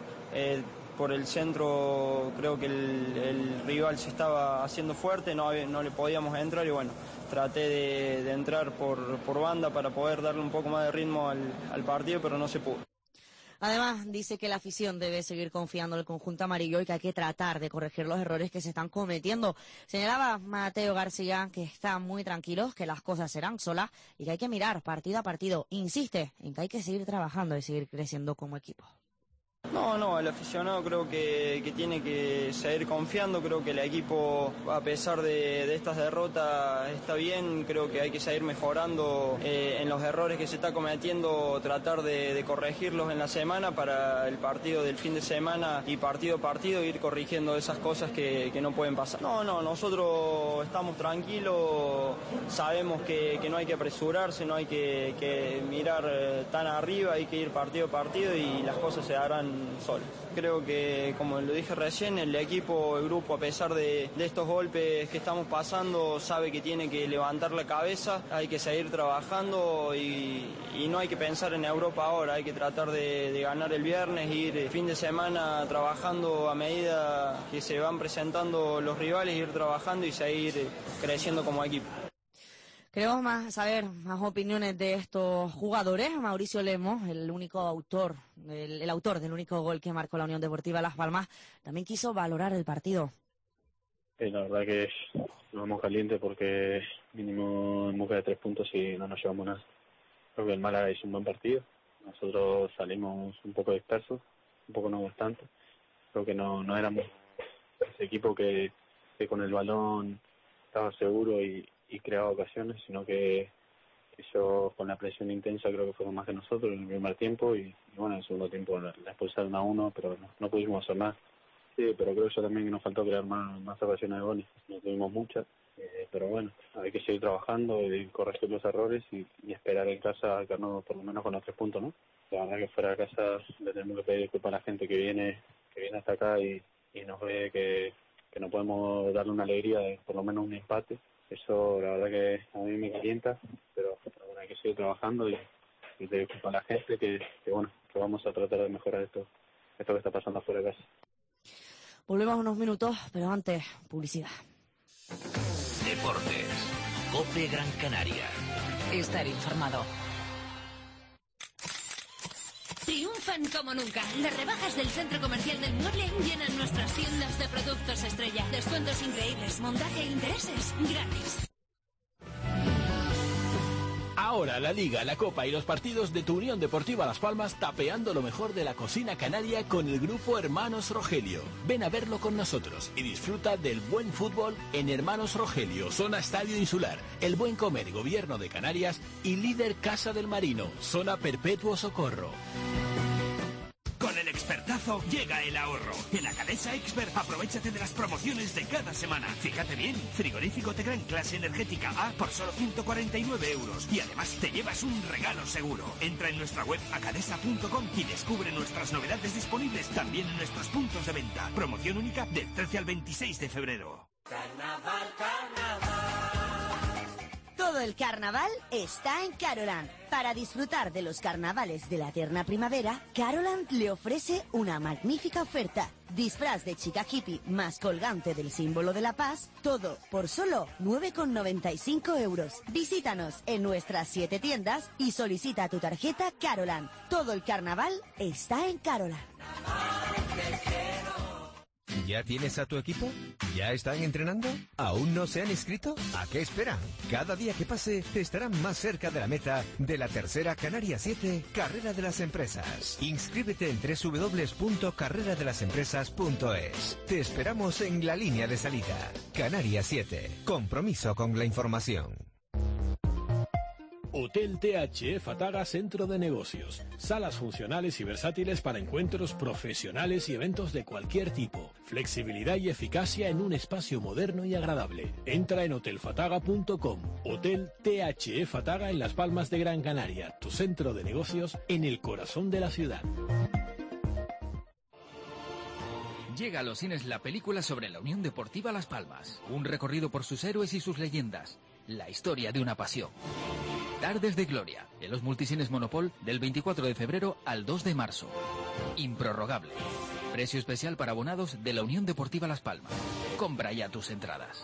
Speaker 4: por el centro. Creo que el rival se estaba haciendo fuerte, no le podíamos entrar y bueno, traté de entrar por banda para poder darle un poco más de ritmo al partido, pero no se pudo.
Speaker 6: Además, dice que la afición debe seguir confiando en el conjunto amarillo y que hay que tratar de corregir los errores que se están cometiendo. Señalaba Mateo García que están muy tranquilos, que las cosas serán solas y que hay que mirar partido a partido. Insiste en que hay que seguir trabajando y seguir creciendo como equipo.
Speaker 4: No, el aficionado creo que tiene que seguir confiando, creo que el equipo, a pesar de estas derrotas, está bien, creo que hay que seguir mejorando en los errores que se está cometiendo, tratar de corregirlos en la semana para el partido del fin de semana y partido a partido ir corrigiendo esas cosas que no pueden pasar. No, nosotros estamos tranquilos, sabemos que no hay que apresurarse, no hay que mirar tan arriba, hay que ir partido a partido y las cosas se harán solos. Creo que, como lo dije recién, el equipo, el grupo, a pesar de estos golpes que estamos pasando, sabe que tiene que levantar la cabeza, hay que seguir trabajando y no hay que pensar en Europa ahora, hay que tratar de ganar el viernes, ir el fin de semana trabajando a medida que se van presentando los rivales, ir trabajando y seguir creciendo como equipo.
Speaker 6: Queremos saber más opiniones de estos jugadores. Mauricio Lemos, el autor del único gol que marcó la Unión Deportiva Las Palmas, también quiso valorar el partido.
Speaker 8: La verdad que nos vamos calientes porque mínimo en busca de 3 puntos y no nos llevamos nada. Creo que el Málaga hizo un buen partido. Nosotros salimos un poco dispersos, un poco no bastante. Creo que no éramos ese equipo que con el balón estaba seguro y creaba ocasiones, sino que ellos con la presión intensa creo que fueron más que nosotros en el primer tiempo y bueno, en el segundo tiempo la expulsaron a uno, pero no pudimos hacer más. Sí, pero creo yo también que nos faltó crear más ocasiones de goles, no tuvimos muchas, pero bueno, hay que seguir trabajando y corregir los errores y esperar en casa quedarnos por lo menos con los 3 puntos, ¿no? La verdad que fuera de casa le tenemos que pedir disculpas a la gente que viene hasta acá y nos ve que no podemos darle una alegría de por lo menos un empate. Eso la verdad que a mí me calienta, pero bueno, hay que seguir trabajando y te disculpo a la gente que vamos a tratar de mejorar esto que está pasando afuera de casa.
Speaker 6: Volvemos unos minutos, pero antes, publicidad.
Speaker 1: Deportes. COPE Gran Canaria.
Speaker 5: Estar informado.
Speaker 10: Triunfan como nunca. Las rebajas del Centro Comercial del Mueble llenan nuestras tiendas de productos estrella. Descuentos increíbles, montaje e intereses gratis.
Speaker 3: Ahora la Liga, la Copa y los partidos de tu Unión Deportiva Las Palmas tapeando lo mejor de la cocina canaria con el grupo Hermanos Rogelio. Ven a verlo con nosotros y disfruta del buen fútbol en Hermanos Rogelio, zona Estadio Insular, El Buen Comer, Gobierno de Canarias y líder Casa del Marino, zona Perpetuo Socorro.
Speaker 12: Con el expertazo llega el ahorro. En la Cadesa Expert aprovéchate de las promociones de cada semana. Fíjate bien, frigorífico Tegrán clase energética A por solo 149 euros. Y además te llevas un regalo seguro. Entra en nuestra web acadesa.com y descubre nuestras novedades disponibles también en nuestros puntos de venta. Promoción única del 13 al 26 de febrero.
Speaker 18: Carnaval, carnaval. Todo el carnaval está en Caroland. Para disfrutar de los carnavales de la eterna primavera, Caroland le ofrece una magnífica oferta. Disfraz de chica hippie más colgante del símbolo de la paz, todo por solo 9,95 euros. Visítanos en nuestras 7 tiendas y solicita tu tarjeta Caroland. Todo el carnaval está en Caroland.
Speaker 2: ¿Ya tienes a tu equipo? ¿Ya están entrenando? ¿Aún no se han inscrito? ¿A qué esperan? Cada día que pase estarán más cerca de la meta de la tercera Canarias 7 Carrera de las Empresas. Inscríbete en www.carreradelasempresas.es. Te esperamos en la línea de salida. Canarias 7. Compromiso con la información.
Speaker 3: Hotel TH Fataga Centro de Negocios. Salas funcionales y versátiles para encuentros profesionales y eventos de cualquier tipo. Flexibilidad y eficacia en un espacio moderno y agradable. Entra en hotelfataga.com. Hotel TH Fataga en Las Palmas de Gran Canaria. Tu centro de negocios en el corazón de la ciudad.
Speaker 14: Llega a los cines la película sobre la Unión Deportiva Las Palmas. Un recorrido por sus héroes y sus leyendas. La historia de una pasión. Tardes de Gloria, en los multicines Monopol del 24 de febrero al 2 de marzo. Improrrogable. Precio especial para abonados de la Unión Deportiva Las Palmas. Compra ya tus entradas.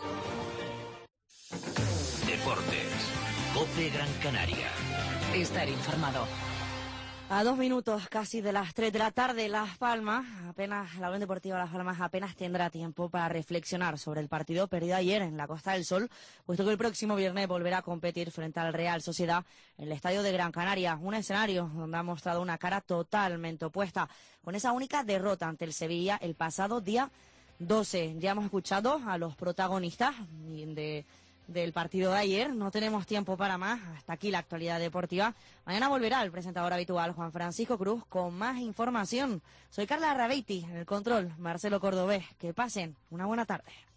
Speaker 1: Deportes. COPE Gran Canaria.
Speaker 5: Estar informado.
Speaker 6: A 2 minutos casi de las 3 de la tarde, Las Palmas, la Unión Deportiva Las Palmas apenas tendrá tiempo para reflexionar sobre el partido perdido ayer en la Costa del Sol, puesto que el próximo viernes volverá a competir frente al Real Sociedad en el Estadio de Gran Canaria, un escenario donde ha mostrado una cara totalmente opuesta, con esa única derrota ante el Sevilla el pasado día 12. Ya hemos escuchado a los protagonistas del partido de ayer. No tenemos tiempo para más. Hasta aquí la actualidad deportiva. Mañana volverá el presentador habitual, Juan Francisco Cruz, con más información. Soy Carla Rabeiti, en el control, Marcelo Cordobés. Que pasen una buena tarde.